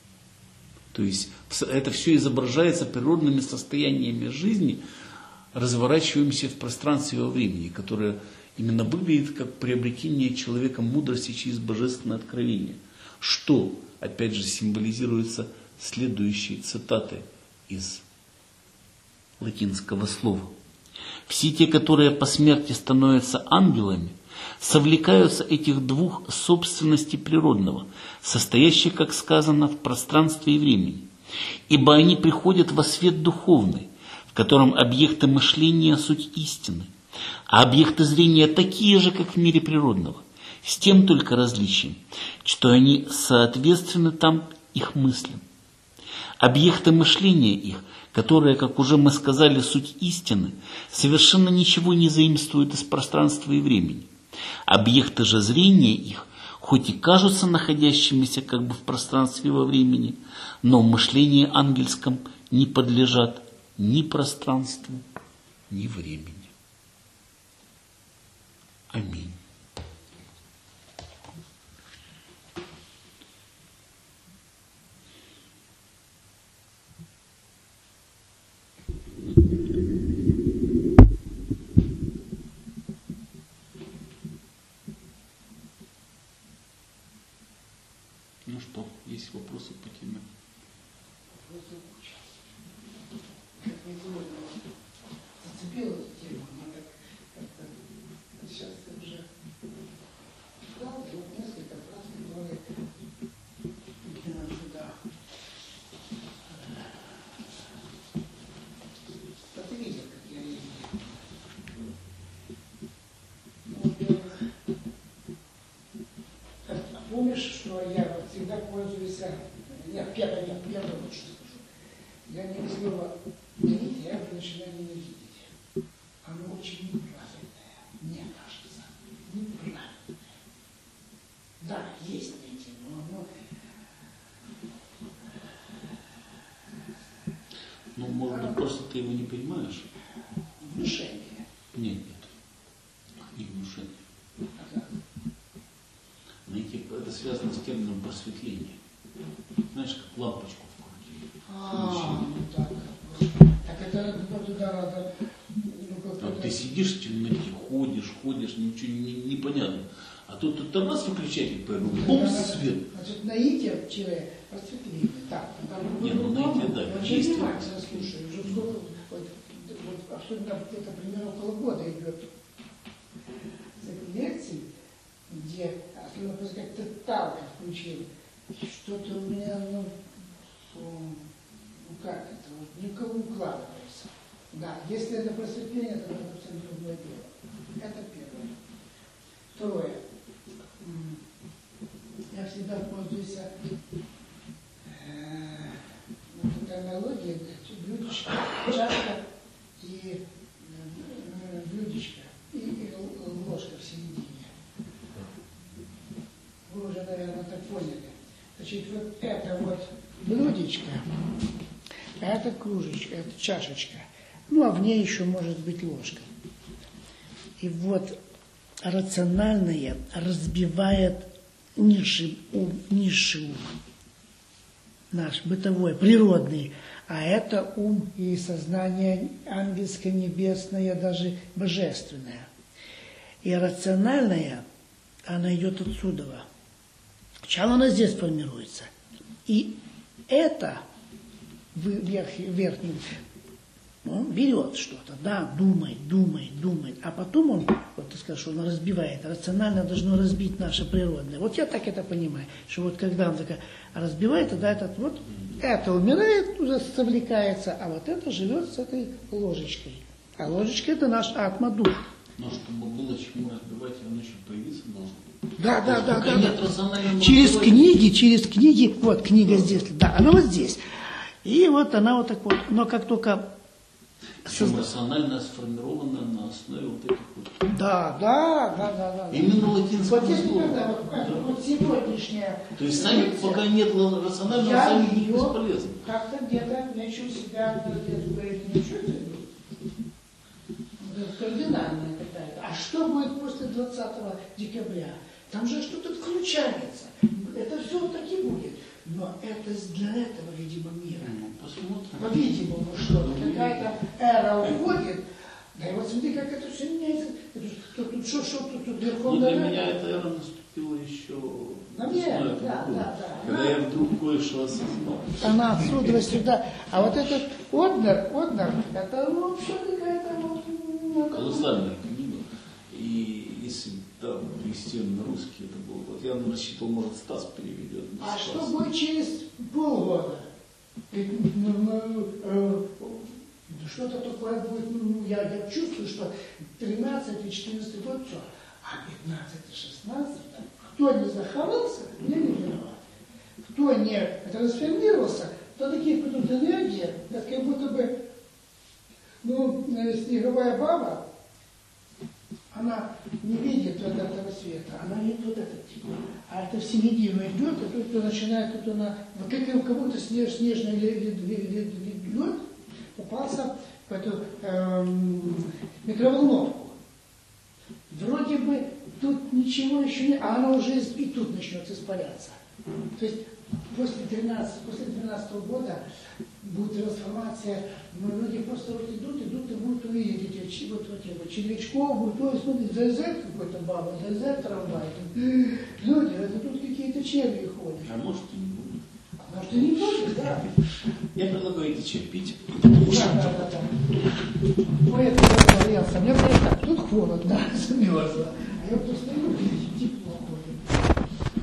То есть это все изображается природными состояниями жизни, разворачиваемся в пространстве и во времени, которое именно выглядит как приобретение человеком мудрости через божественное откровение. Что, опять же, символизируется следующей цитатой из латинского слова. Все те, которые по смерти становятся ангелами, совлекаются этих двух собственностей природного, состоящих, как сказано, в пространстве и времени, ибо они приходят во свет духовный, в котором объекты мышления суть истины, а объекты зрения такие же, как в мире природного, с тем только различием, что они соответственны там их мыслям. Объекты мышления их, которые, как уже мы сказали, суть истины, совершенно ничего не заимствуют из пространства и времени. Объекты же зрения их, хоть и кажутся находящимися как бы в пространстве и во времени, но в мышлении ангельском не подлежат ни пространству, ни времени. Аминь. Ну что, есть вопросы по теме? Вопросы куча. Как я сегодня зацепила эту тему, она так как-то сейчас уже сказал, вот несколько фраз, которые именно сюда. А ты видел, как я ее видел? Ну, во-первых, помнишь, что я всегда пользуюсь, нет, первое, нет, первое лучше скажу. Я не слово видеть, я это начинаю ненавидеть. Оно очень неправильное, мне кажется, неправильное. Да, есть эти, но оно... Ну, может быть, просто ты его не понимаешь? Внушение. Нет, нет. Не внушение. Ага. Знаете, это связано с термином просветления. Знаешь, как лампочку вкрутили. А, ну так. Так это ну, туда надо... Ну, как Вот это... ты сидишь в темноте, ходишь, ходишь, ничего не, не понятно. А тут тут там раз выключатель повернул, бум, свет. Значит, наитие в человеке просветление. Так, там Не, ну наитие, да, я есть. уже внимательно слушаю, уже сколько, вот, вот, особенно где-то примерно около года идет лекции, где, особенно после как-то талка включили, что-то у меня, ну, ну как это, вот, никого укладывается. Да, если это просветление, то это абсолютно другое дело. Это первое. Второе. Я всегда пользуюсь э, вот этой аналогией, вот это вот блюдечко, а это кружечка, это чашечка. Ну, а в ней еще может быть ложка. И вот рациональное разбивает низший ум, низший ум, наш бытовой, природный. А это ум и сознание ангельское, небесное, даже божественное. И рациональное, она идет отсюда. Сначала она здесь формируется. И это верх, верхний, он берет что-то, да, думает, думает, думает. А потом он, вот ты скажешь, он разбивает. Рационально должно разбить наше природное. Вот я так это понимаю, что вот когда он такая разбивает, тогда этот вот, это умирает, уже совлекается, а вот это живет с этой ложечкой. А ложечка это наш атма-дух. Но чтобы было чему разбивать, он еще появиться должен. Да, да, да, да, да. Через книги, через книги, вот книга здесь, да, она вот здесь. И вот она вот так вот, но как только... Причем рационально сформировано на основе вот этих вот... Да, да, да, да, да. Именно латинского вот слова. Да, вот, да. вот сегодняшняя... То есть сами, пока нет рационального, я сами не ее бесполезны. как-то где-то начал себя, не чувствую. Кардинальная какая-то. А что будет после двадцатого декабря? Там же что-то включается. Это все таки будет. Но это для этого, видимо, мира. Ну, посмотрим. По-видимому, что-то. Какая-то эра уходит. Да и вот смотри, как это все меняется. Тут, тут что, что, тут, тут верхом. Ну, для меня эта эра наступила еще... Наверное, да, да, да. Когда я вдруг кое-что осознал. Она отсюда сюда. А вот этот Однер, Однер, это вообще какая-то вот... Колоссальная книга. И если да, перевести на русский, это было... Вот я рассчитывал, может, Стас переведет. А Стас. что будет через полгода? Что-то такое будет, ну, я, я чувствую, что тринадцатый, четырнадцатый год, все. А пятнадцатый, шестнадцатый, кто не заховался, не виноват. Кто не трансформировался, то такие придут энергии, как будто бы, ну, снеговая баба, она не видит вот этого света, она видит вот этот тип. А это в середину идет, и тут начинает, тут она, вот как у кого-то снеж, снежный лед попался в эту эм, микроволновку. Вроде бы тут ничего еще не, а она уже и тут начнет испаряться. То есть после тринадцатого, после двенадцатого года будет трансформация, но люди просто вот идут, идут и будут увидеть эти вот, вот, вот, червячков, будут, ой, смотрите, зайзет какой-то баба, зайзет трамвай. Люди, это тут какие-то черви ходят. А может и не будет. А может и не будет, да. Я предлагаю эти чай пить. Да, да, да, да. Ой, это я загорелся. Мне говорят, так, тут холодно, замерзло. А я вот стою, типа,